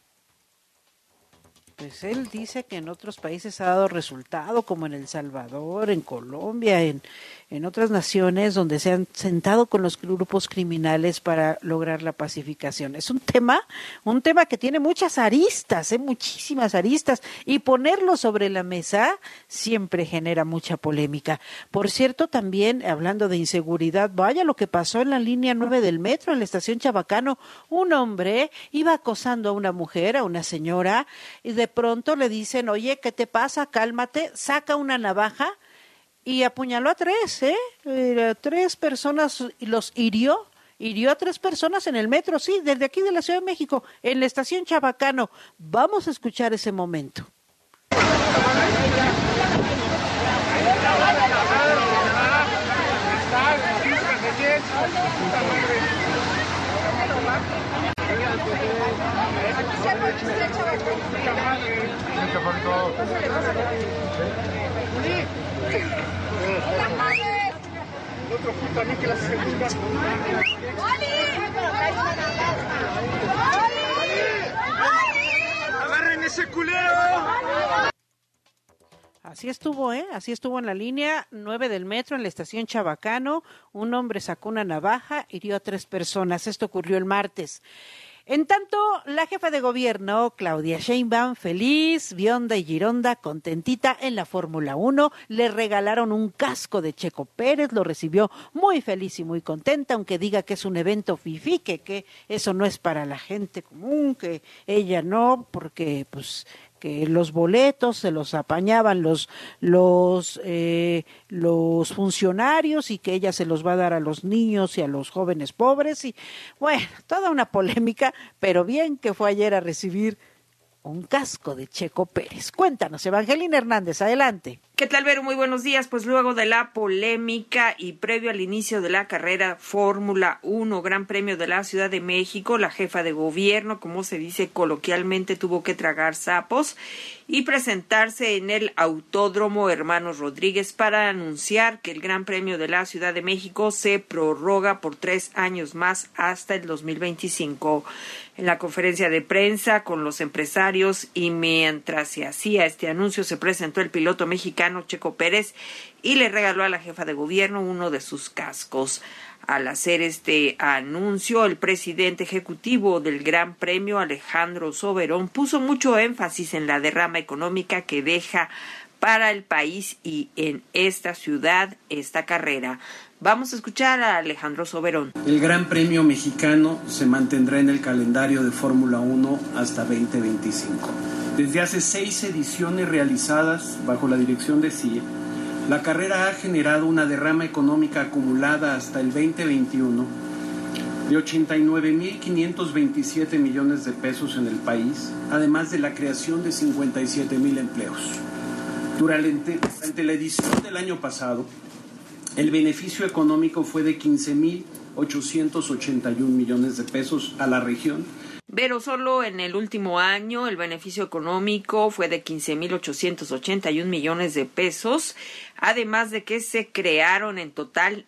Pues él dice que en otros países ha dado resultado, como en El Salvador, en Colombia, en en otras naciones donde se han sentado con los grupos criminales para lograr la pacificación. Es un tema que tiene muchas aristas, muchísimas aristas, y ponerlo sobre la mesa siempre genera mucha polémica. Por cierto, también hablando de inseguridad, vaya lo que pasó en la línea 9 del metro, en la estación Chabacano. Un hombre iba acosando a una mujer, a una señora, y de pronto le dicen, oye, ¿qué te pasa? Cálmate, saca una navaja y apuñaló a 3, 3 personas los hirió a 3 personas en el metro, sí, desde aquí de la Ciudad de México, en la estación Chabacano. Vamos a escuchar ese momento. Otro punto también que las segundas. ¡Agarren ese culero! Así estuvo, así estuvo en la línea 9 del metro, en la estación Chabacano. Un hombre sacó una navaja, hirió a 3 personas. Esto ocurrió el martes. En tanto, la jefa de gobierno, Claudia Sheinbaum, feliz, Bionda y Gironda, contentita en la Fórmula 1, le regalaron un casco de Checo Pérez, lo recibió muy feliz y muy contenta, aunque diga que es un evento fifí, que eso no es para la gente común, que ella no, porque pues que los boletos se los apañaban los funcionarios y que ella se los va a dar a los niños y a los jóvenes pobres y bueno, toda una polémica, pero bien que fue ayer a recibir un casco de Checo Pérez. Cuéntanos, Evangelina Hernández, adelante. ¿Qué tal, Vero? Muy buenos días. Pues luego de la polémica y previo al inicio de la carrera Fórmula 1, Gran Premio de la Ciudad de México, la jefa de gobierno, como se dice coloquialmente, tuvo que tragar sapos y presentarse en el Autódromo Hermanos Rodríguez para anunciar que el Gran Premio de la Ciudad de México se prorroga por 3 años más hasta el 2025. En la conferencia de prensa con los empresarios y mientras se hacía este anuncio se presentó el piloto mexicano Checo Pérez y le regaló a la jefa de gobierno uno de sus cascos. Al hacer este anuncio, el presidente ejecutivo del Gran Premio, Alejandro Soberón, puso mucho énfasis en la derrama económica que deja para el país y en esta ciudad esta carrera. Vamos a escuchar a Alejandro Soberón. El Gran Premio Mexicano se mantendrá en el calendario de Fórmula 1 hasta 2025. Desde hace 6 ediciones realizadas bajo la dirección de CIE, la carrera ha generado una derrama económica acumulada hasta el 2021 de 89.527 millones de pesos en el país, además de la creación de 57,000 empleos. Durante la edición del año pasado, el beneficio económico fue de 15.881 millones de pesos a la región. Pero solo en el último año el beneficio económico fue de 15.881 millones de pesos, además de que se crearon en total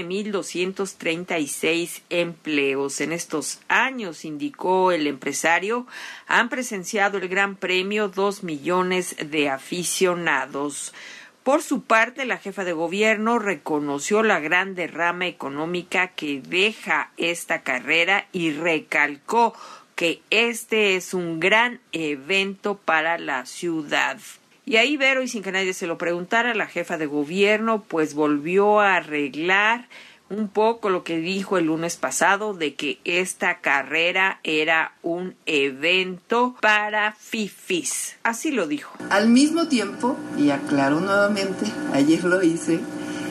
9.236 empleos. En estos años, indicó el empresario, han presenciado el Gran Premio 2 millones de aficionados. Por su parte, la jefa de gobierno reconoció la gran derrama económica que deja esta carrera y recalcó que este es un gran evento para la ciudad. Y ahí, Vero, y sin que nadie se lo preguntara, la jefa de gobierno pues volvió a arreglar un poco lo que dijo el lunes pasado de que esta carrera era un evento para fifís. Así lo dijo. Al mismo tiempo, y aclaro nuevamente, ayer lo hice,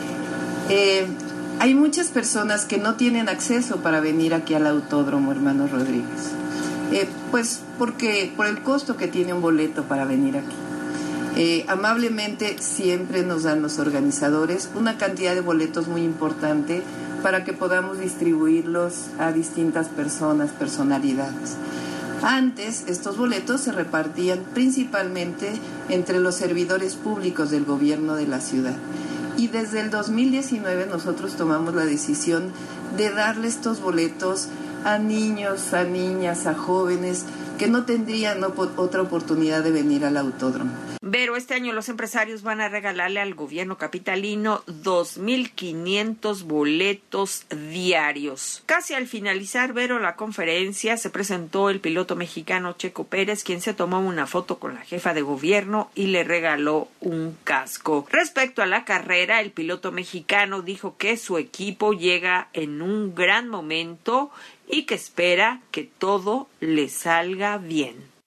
hay muchas personas que no tienen acceso para venir aquí al Autódromo Hermanos Rodríguez. Pues porque por el costo que tiene un boleto para venir aquí. Amablemente siempre nos dan los organizadores una cantidad de boletos muy importante para que podamos distribuirlos a distintas personalidades. Antes, estos boletos se repartían principalmente entre los servidores públicos del gobierno de la ciudad. Y desde el 2019 nosotros tomamos la decisión de darle estos boletos a niños, a niñas, a jóvenes, que no tendrían otra oportunidad de venir al autódromo. Vero, este año los empresarios van a regalarle al gobierno capitalino 2,500 boletos diarios. Casi al finalizar, Vero, la conferencia, se presentó el piloto mexicano Checo Pérez, quien se tomó una foto con la jefa de gobierno y le regaló un casco. Respecto a la carrera, el piloto mexicano dijo que su equipo llega en un gran momento y que espera que todo le salga bien.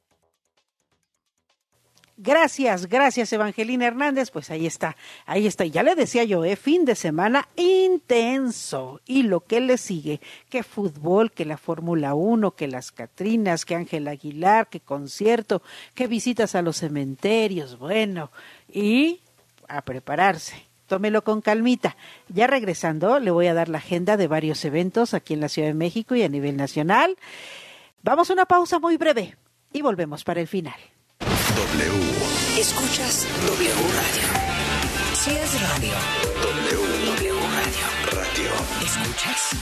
Gracias Evangelina Hernández, pues ahí está, y ya le decía yo, fin de semana intenso, y lo que le sigue, que fútbol, que la Fórmula 1, que las Catrinas, que Ángel Aguilar, que concierto, que visitas a los cementerios, bueno, y a prepararse. Tómelo con calmita. Ya regresando, le voy a dar la agenda de varios eventos aquí en la Ciudad de México y a nivel nacional. Vamos a una pausa muy breve y volvemos para el final. Escuchas W Radio. Si es radio. W Radio. Escuchas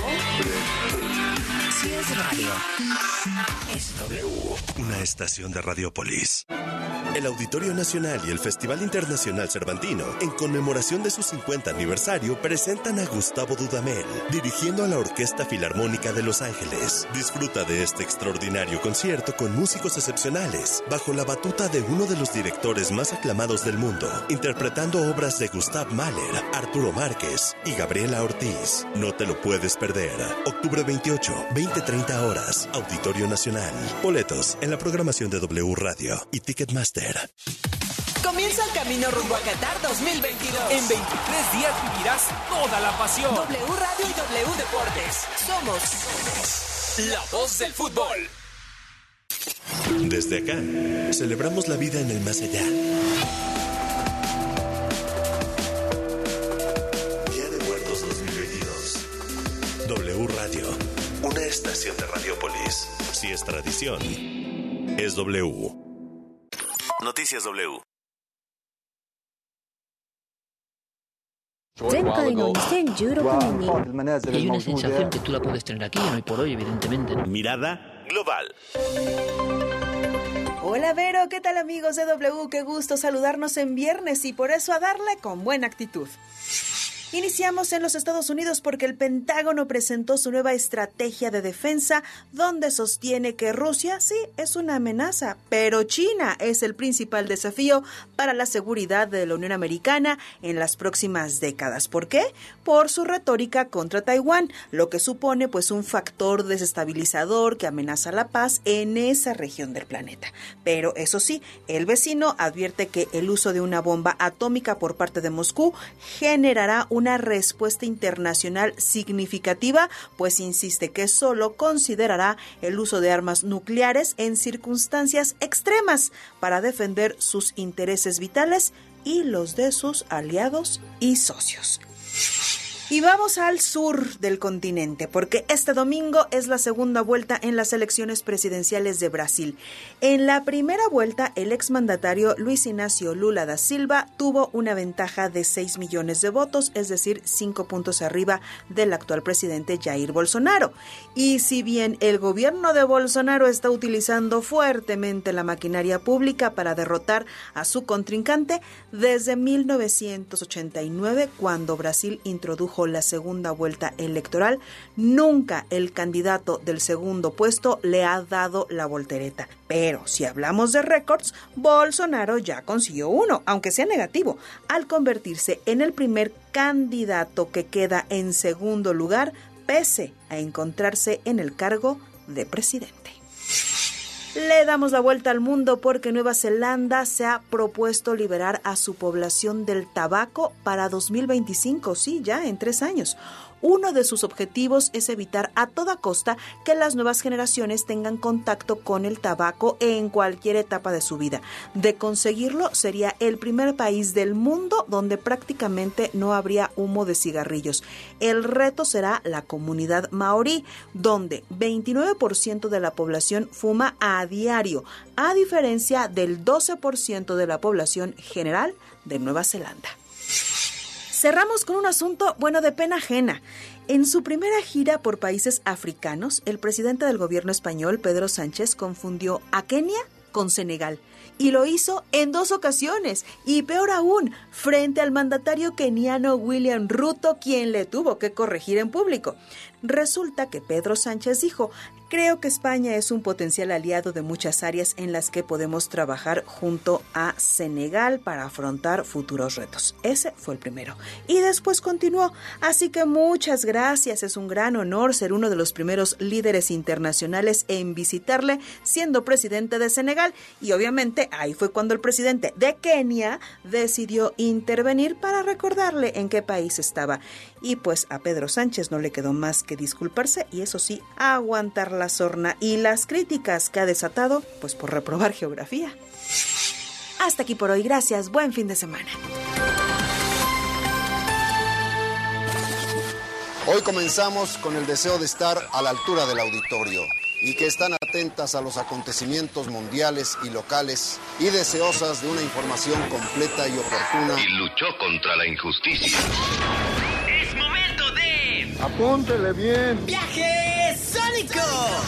Si es radio. Es W. Una estación de Radiopolis. El Auditorio Nacional y el Festival Internacional Cervantino, en conmemoración de su 50 aniversario, presentan a Gustavo Dudamel, dirigiendo a la Orquesta Filarmónica de Los Ángeles. Disfruta de este extraordinario concierto con músicos excepcionales, bajo la batuta de uno de los directores más aclamados del mundo, interpretando obras de Gustav Mahler, Arturo Márquez y Gabriela Ortiz. No te lo puedes perder. Octubre 28, 20:30 horas, Auditorio Nacional. Boletos en la programación de W Radio y Ticketmaster. Comienza el camino rumbo a Qatar 2022. En 23 días vivirás toda la pasión. W Radio y W Deportes. Somos la voz del fútbol. Desde acá, celebramos la vida en el más allá. Día de Muertos 2022. W Radio, una estación de Radiopolis. Si es tradición, es W. Noticias W. Y hay una sensación que tú la puedes tener aquí, hoy por hoy, evidentemente, ¿no? Mirada global. Hola Vero, ¿qué tal amigos de W? Qué gusto saludarnos en viernes y por eso a darle con buena actitud. Iniciamos en los Estados Unidos porque el Pentágono presentó su nueva estrategia de defensa, donde sostiene que Rusia sí es una amenaza, pero China es el principal desafío para la seguridad de la Unión Americana en las próximas décadas. ¿Por qué? Por su retórica contra Taiwán, lo que supone pues un factor desestabilizador que amenaza la paz en esa región del planeta. Pero eso sí, el vecino advierte que el uso de una bomba atómica por parte de Moscú generará una respuesta internacional significativa, pues insiste que solo considerará el uso de armas nucleares en circunstancias extremas para defender sus intereses vitales y los de sus aliados y socios. Y vamos al sur del continente, porque este domingo es la segunda vuelta en las elecciones presidenciales de Brasil. En la primera vuelta, el exmandatario Luis Inácio Lula da Silva tuvo una ventaja de 6 millones de votos, es decir, 5 puntos arriba del actual presidente Jair Bolsonaro. Y si bien el gobierno de Bolsonaro está utilizando fuertemente la maquinaria pública para derrotar a su contrincante, desde 1989, cuando Brasil introdujo la segunda vuelta electoral, nunca el candidato del segundo puesto le ha dado la voltereta. Pero si hablamos de récords, Bolsonaro ya consiguió uno, aunque sea negativo, al convertirse en el primer candidato que queda en segundo lugar, pese a encontrarse en el cargo de presidente. Le damos la vuelta al mundo porque Nueva Zelanda se ha propuesto liberar a su población del tabaco para 2025, sí, ya en 3 años. Uno de sus objetivos es evitar a toda costa que las nuevas generaciones tengan contacto con el tabaco en cualquier etapa de su vida. De conseguirlo, sería el primer país del mundo donde prácticamente no habría humo de cigarrillos. El reto será la comunidad maorí, donde 29% de la población fuma a diario, a diferencia del 12% de la población general de Nueva Zelanda. Cerramos con un asunto, de pena ajena. En su primera gira por países africanos, el presidente del gobierno español, Pedro Sánchez, confundió a Kenia con Senegal. Y lo hizo en 2 ocasiones, y peor aún, frente al mandatario keniano William Ruto, quien le tuvo que corregir en público. Resulta que Pedro Sánchez dijo: creo que España es un potencial aliado de muchas áreas en las que podemos trabajar junto a Senegal para afrontar futuros retos. Ese fue el primero. Y después continuó: así que muchas gracias, es un gran honor ser uno de los primeros líderes internacionales en visitarle siendo presidente de Senegal. Y obviamente ahí fue cuando el presidente de Kenia decidió intervenir para recordarle en qué país estaba. Y pues a Pedro Sánchez no le quedó más que disculparse y, eso sí, aguantar la sorna y las críticas que ha desatado, pues por reprobar geografía. Hasta aquí por hoy, gracias, buen fin de semana. Hoy comenzamos con el deseo de estar a la altura del auditorio y que están atentas a los acontecimientos mundiales y locales y deseosas de una información completa y oportuna. Y luchó contra la injusticia. ¡Es momento de... ¡Apúntele bien! ¡Viaje Sónico!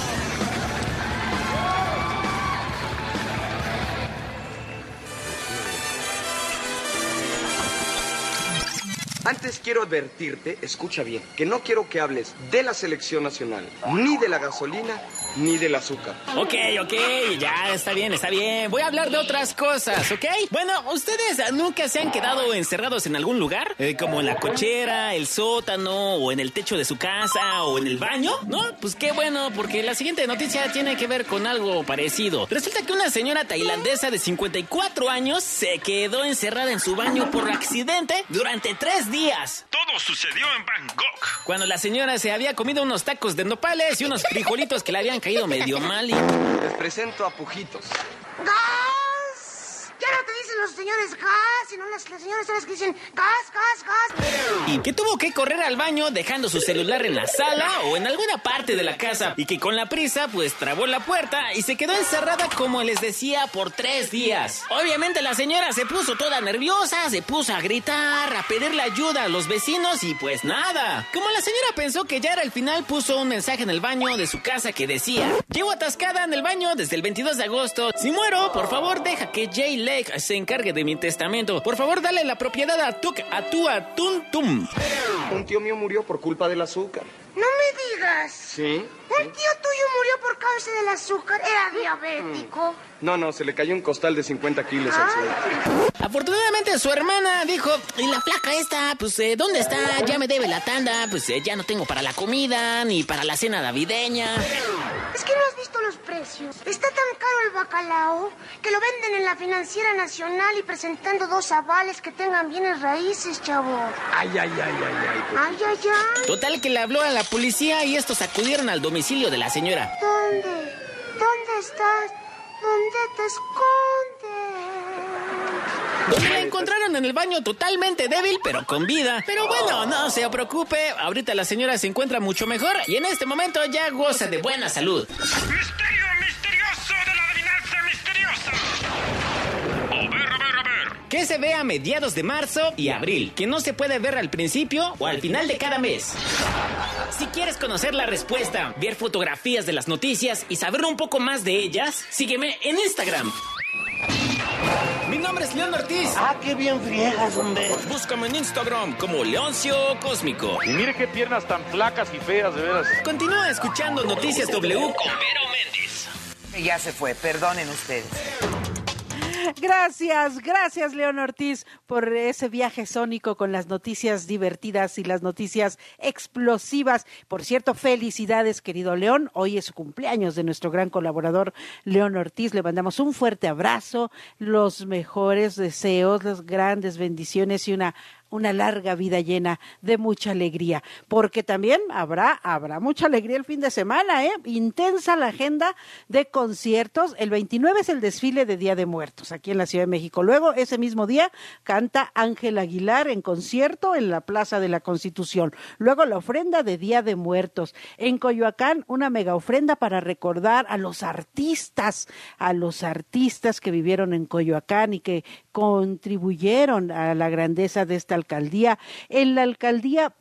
Antes quiero advertirte, escucha bien, que no quiero que hables de la selección nacional, ni de la gasolina, ni del azúcar. Ok, ya está bien. Voy a hablar de otras cosas, ¿ok? Bueno, ¿ustedes nunca se han quedado encerrados en algún lugar? Como en la cochera, el sótano, o en el techo de su casa, o en el baño, ¿no? Pues qué bueno, porque la siguiente noticia tiene que ver con algo parecido. Resulta que una señora tailandesa de 54 años se quedó encerrada en su baño por accidente durante 3 días. Todo sucedió en Bangkok. Cuando la señora se había comido unos tacos de nopales y unos frijolitos que le habían caído medio mal y... Les presento a Pujitos. ¡Gas! Ya no te dicen los señores gas, sino las señoras son las que dicen gas. Y que tuvo que correr al baño dejando su celular en la sala o en alguna parte de la casa. Y que con la prisa, pues trabó la puerta y se quedó encerrada, como les decía, por 3 días. Obviamente la señora se puso toda nerviosa, se puso a gritar, a pedirle ayuda a los vecinos y pues nada. Como la señora pensó que ya era el final, puso un mensaje en el baño de su casa que decía: llevo atascada en el baño desde el 22 de agosto. Si muero, por favor deja que Jay Lake se encargue de mi testamento. Por favor dale la propiedad a Tum Tum. Un tío mío murió por culpa del azúcar. No me digas. ¿Sí? ¿Un tío tuyo murió por causa del azúcar? ¿Era diabético? No, se le cayó un costal de 50 kilos al suelo. Afortunadamente su hermana dijo: ¿y la flaca esta? Pues, ¿dónde está? Ya me debe la tanda. Pues ya no tengo para la comida, ni para la cena navideña. Es que no has visto los precios. Está tan caro el bacalao que lo venden en la Financiera Nacional y presentando 2 avales que tengan bienes raíces, chavo. Ay. Total que le habló a la policía y estos acudieron al domicilio de la señora. ¿Dónde? ¿Dónde estás? ¿Dónde te escondes? Donde la encontraron en el baño totalmente débil, pero con vida. Pero bueno, no se preocupe, ahorita la señora se encuentra mucho mejor y en este momento ya goza de buena salud. ¡Misterio misterioso de la adivinanza misteriosa! A ver. Que se ve a mediados de marzo y abril, que no se puede ver al principio o al final de cada mes. Si quieres conocer la respuesta, ver fotografías de las noticias y saber un poco más de ellas, sígueme en Instagram. Mi nombre es León Ortiz. ¡Qué bien friegas, hombre! Búscame en Instagram como Leoncio Cósmico. Y mire qué piernas tan flacas y feas, de veras. Continúa escuchando Noticias W con Vero Méndez. Ya se fue, perdonen ustedes. Gracias, León Ortiz, por ese viaje sónico con las noticias divertidas y las noticias explosivas. Por cierto, felicidades, querido León. Hoy es su cumpleaños de nuestro gran colaborador, León Ortiz. Le mandamos un fuerte abrazo, los mejores deseos, las grandes bendiciones y una larga vida llena de mucha alegría, porque también habrá mucha alegría el fin de semana, intensa la agenda de conciertos. El 29 es el desfile de Día de Muertos aquí en la Ciudad de México. Luego, ese mismo día, canta Ángel Aguilar en concierto en la Plaza de la Constitución. Luego, la ofrenda de Día de Muertos. En Coyoacán, una mega ofrenda para recordar a los artistas que vivieron en Coyoacán y que contribuyeron a la grandeza de esta alcaldía. En la alcaldía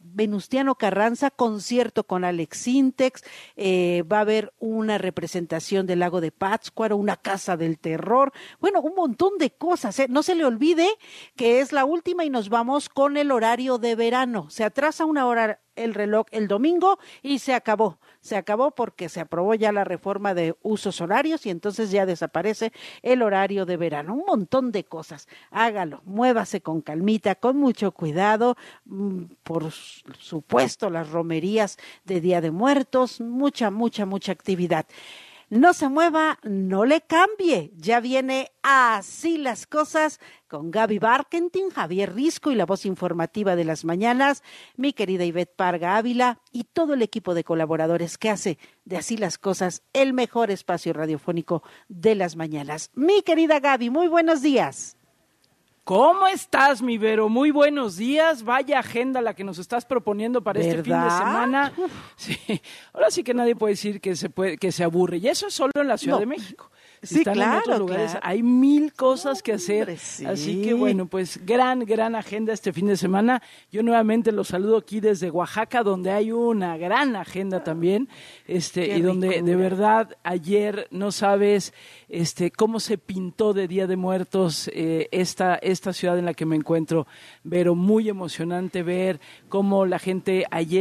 Venustiano Carranza, concierto con Alex Sintex, va a haber una representación del Lago de Pátzcuaro, una casa del terror, bueno, un montón de cosas, No se le olvide que es la última y nos vamos con el horario de verano. Se atrasa una hora el reloj el domingo y se acabó porque se aprobó ya la reforma de usos horarios y entonces ya desaparece el horario de verano. Un montón de cosas. Hágalo, muévase con calmita, con mucho cuidado, por supuesto las romerías de Día de Muertos, mucha actividad. No se mueva, no le cambie. Ya viene Así las Cosas con Gaby Barkentin, Javier Risco y la voz informativa de las mañanas, mi querida Ivette Parga Ávila y todo el equipo de colaboradores que hace de Así las Cosas el mejor espacio radiofónico de las mañanas. Mi querida Gaby, muy buenos días. ¿Cómo estás, mi Vero? Muy buenos días. Vaya agenda la que nos estás proponiendo para este fin de semana. Sí. Ahora sí que nadie puede decir que se aburre. Y eso es solo en la Ciudad de México. Sí, están en otros lugares, hay 1000 cosas que hacer, hombre, sí. Así que bueno, pues gran agenda este fin de semana. Yo nuevamente los saludo aquí desde Oaxaca, donde hay una gran agenda también, y donde de verdad ayer no sabes cómo se pintó de Día de Muertos esta ciudad en la que me encuentro, pero muy emocionante ver cómo la gente ayer,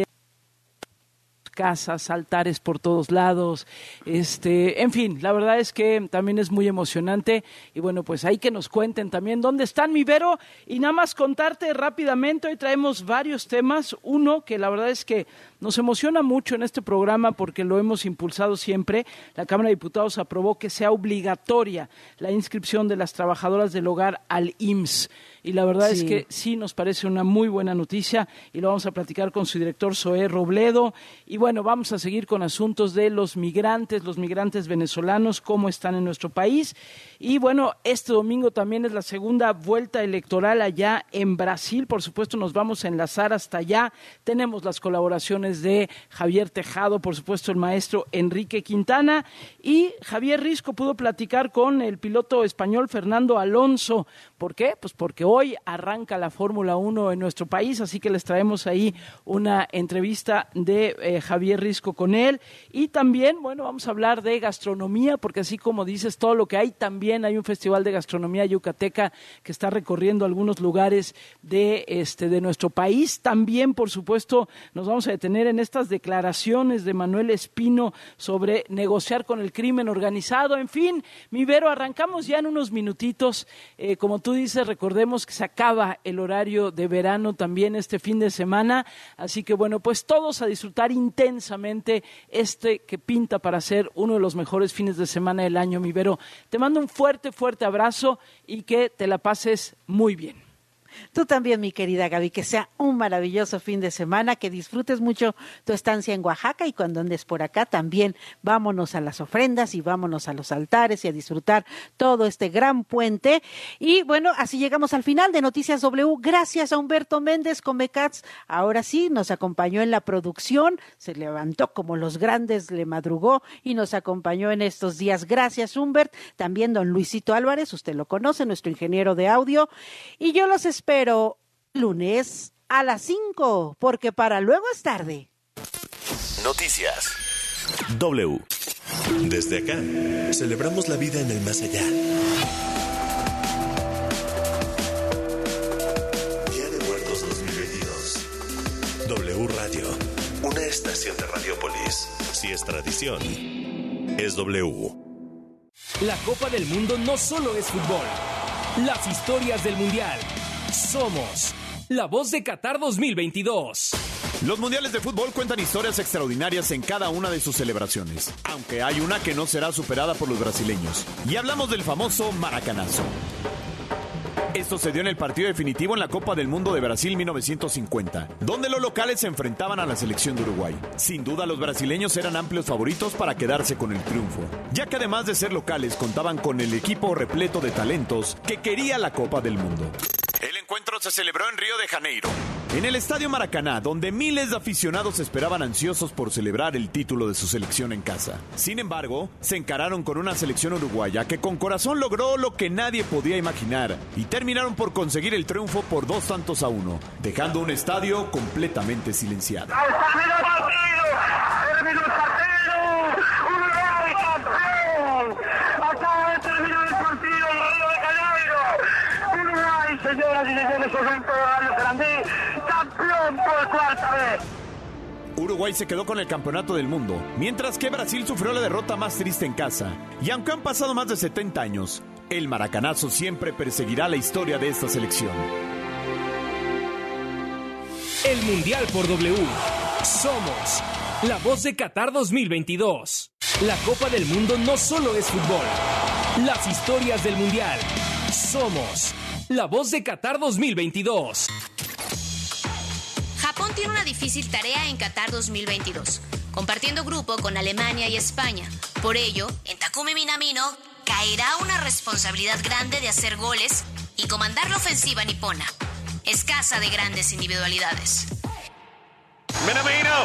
casas, altares por todos lados, en fin, la verdad es que también es muy emocionante y bueno, pues ahí que nos cuenten también dónde están, mi Vero, y nada más contarte rápidamente, hoy traemos varios temas, uno que la verdad es que nos emociona mucho en este programa porque lo hemos impulsado siempre. La Cámara de Diputados aprobó que sea obligatoria la inscripción de las trabajadoras del hogar al IMSS. Y la verdad es que sí nos parece una muy buena noticia y lo vamos a platicar con su director Zoé Robledo. Y bueno, vamos a seguir con asuntos de los migrantes venezolanos, cómo están en nuestro país. Y bueno, este domingo también es la segunda vuelta electoral allá en Brasil. Por supuesto, nos vamos a enlazar hasta allá. Tenemos las colaboraciones de Javier Tejado, por supuesto el maestro Enrique Quintana, y Javier Risco pudo platicar con el piloto español Fernando Alonso. ¿Por qué? Pues porque hoy arranca la Fórmula 1 en nuestro país, así que les traemos ahí una entrevista de Javier Risco con él. Y también, bueno, vamos a hablar de gastronomía, porque así como dices todo lo que hay, también hay un festival de gastronomía yucateca que está recorriendo algunos lugares de nuestro país. También, por supuesto, nos vamos a detener en estas declaraciones de Manuel Espino sobre negociar con el crimen organizado. En fin, mi Vero, arrancamos ya en unos minutitos. Como tú dices, recordemos que se acaba el horario de verano también este fin de semana, así que bueno, pues todos a disfrutar intensamente que pinta para ser uno de los mejores fines de semana del año, mi Vero. Te mando un fuerte abrazo y que te la pases muy bien. Tú también, mi querida Gaby, que sea un maravilloso fin de semana, que disfrutes mucho tu estancia en Oaxaca y cuando andes por acá también vámonos a las ofrendas y vámonos a los altares y a disfrutar todo este gran puente. Y bueno, así llegamos al final de Noticias W. Gracias a Humberto Méndez Comecats. Ahora sí, nos acompañó en la producción, se levantó como los grandes, le madrugó y nos acompañó en estos días. Gracias, Humbert. También don Luisito Álvarez, usted lo conoce, nuestro ingeniero de audio. Y yo los espero lunes a las 5, porque para luego es tarde. Noticias W. Desde acá, celebramos la vida en el más allá. Día de Muertos 2022. W Radio, una estación de Radiopolis. Si es tradición, es W. La Copa del Mundo no solo es fútbol. Las historias del Mundial. Somos la voz de Qatar 2022. Los mundiales de fútbol cuentan historias extraordinarias en cada una de sus celebraciones, aunque hay una que no será superada por los brasileños. Y hablamos del famoso maracanazo. Esto se dio en el partido definitivo en la Copa del Mundo de Brasil 1950, donde los locales se enfrentaban a la selección de Uruguay. Sin duda, los brasileños eran amplios favoritos para quedarse con el triunfo, ya que además de ser locales, contaban con el equipo repleto de talentos que quería la Copa del Mundo. El encuentro se celebró en Río de Janeiro. En el Estadio Maracaná, donde miles de aficionados esperaban ansiosos por celebrar el título de su selección en casa. Sin embargo, se encararon con una selección uruguaya que con corazón logró lo que nadie podía imaginar y terminaron por conseguir el triunfo por 2-1, dejando un estadio completamente silenciado. ¡Terminó el partido! ¡Terminó el partido! ¡Uruguay campeón! ¡Acaba de terminar el partido en Río de Janeiro! ¡Uruguay, señoras y señores, evento de Radio Sarandí, campeón por cuarta vez! Uruguay se quedó con el campeonato del mundo, mientras que Brasil sufrió la derrota más triste en casa. Y aunque han pasado más de 70 años, el maracanazo siempre perseguirá la historia de esta selección. El Mundial por W. Somos la voz de Qatar 2022. La Copa del Mundo no solo es fútbol. Las historias del Mundial. Somos la voz de Qatar 2022. Japón tiene una difícil tarea en Qatar 2022, compartiendo grupo con Alemania y España. Por ello, en Takumi Minamino caerá una responsabilidad grande de hacer goles y comandar la ofensiva nipona, escasa de grandes individualidades. ¡Minamino!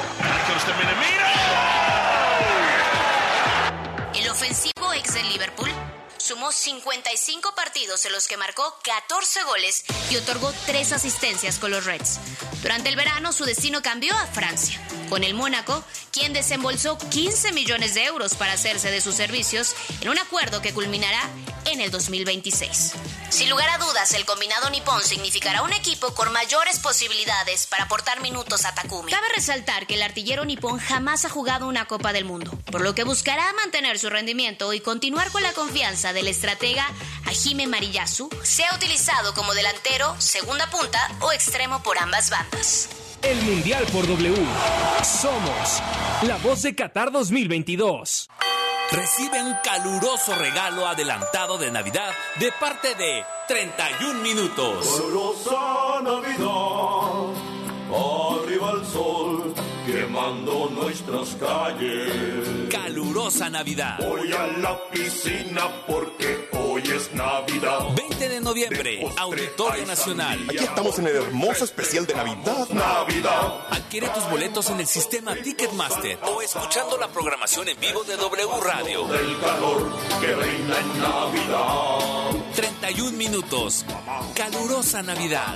El ofensivo ex del Liverpool sumó 55 partidos en los que marcó 14 goles y otorgó 3 asistencias con los Reds. Durante el verano su destino cambió a Francia, con el Mónaco, quien desembolsó 15 millones de euros para hacerse de sus servicios en un acuerdo que culminará en el 2026. Sin lugar a dudas, el combinado nipón significará un equipo con mayores posibilidades para aportar minutos a Takumi. Cabe resaltar que el artillero nipón jamás ha jugado una Copa del Mundo, por lo que buscará mantener su rendimiento y continuar con la confianza del estratega Hajime Mariyasu, sea utilizado como delantero, segunda punta o extremo por ambas bandas. El Mundial por W. Somos la voz de Qatar 2022. Recibe un caluroso regalo adelantado de Navidad de parte de 31 Minutos. Calurosa Navidad, arriba el sol, quemando nuestras calles. Calurosa Navidad. Voy a la piscina porque hoy es Navidad. 20 de noviembre, Auditorio Nacional. Aquí estamos en el hermoso especial de Navidad. Adquiere tus boletos en el sistema Ticketmaster o escuchando la programación en vivo de W Radio. Del calor que reina en Navidad. 31 Minutos. Calurosa Navidad.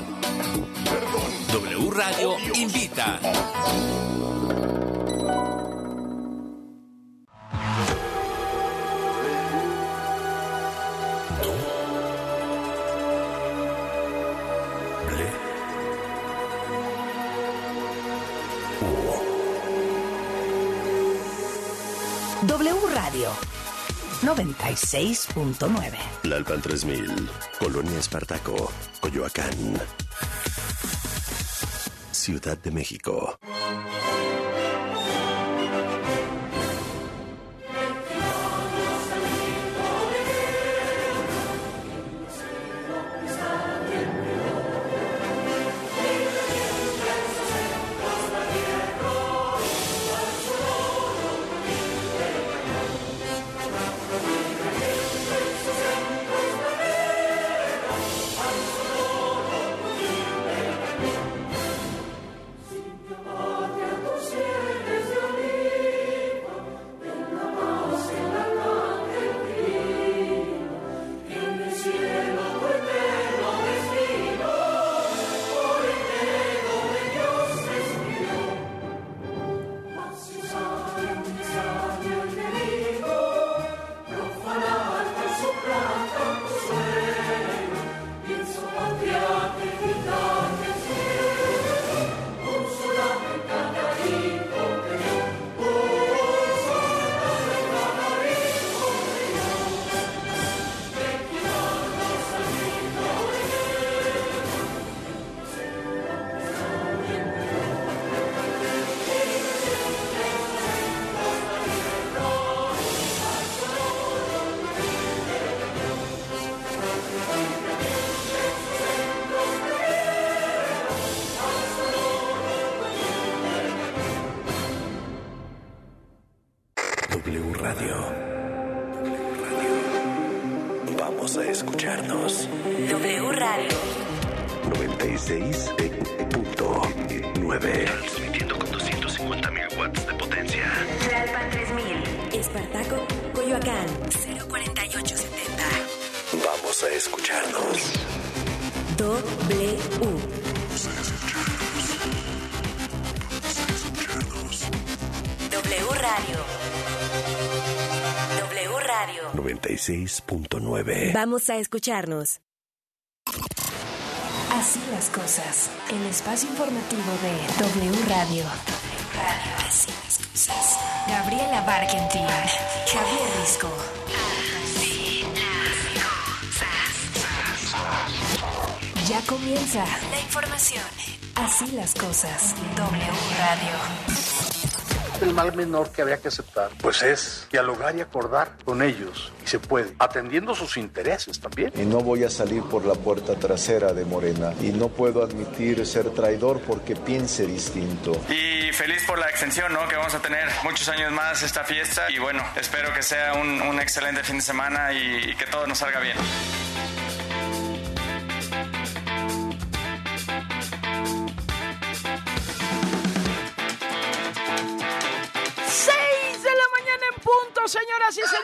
W Radio invita. W Radio 96.9. Lalpan 3000, Colonia Espartaco, Coyoacán, Ciudad de México. W Radio. Vamos a escucharnos. W Radio. 96.9. Transmitiendo con 250.000 watts de potencia. Tlalpan 3000. Espartaco, Coyoacán. 04870. Vamos a escucharnos. W. W Radio. W Radio. 96.9. Vamos a escucharnos. Así las cosas. El espacio informativo de W Radio. Así las cosas. Gabriela Barkentin. Javier Risco. Ya comienza la información. Así las cosas. W Radio. El mal menor que habría que aceptar, pues es dialogar y acordar con ellos, y se puede, atendiendo sus intereses también. Y no voy a salir por la puerta trasera de Morena, y no puedo admitir ser traidor porque piense distinto. Y feliz por la extensión, ¿no? Que vamos a tener muchos años más esta fiesta, y bueno, espero que sea un excelente fin de semana y que todo nos salga bien. Señoras y señores.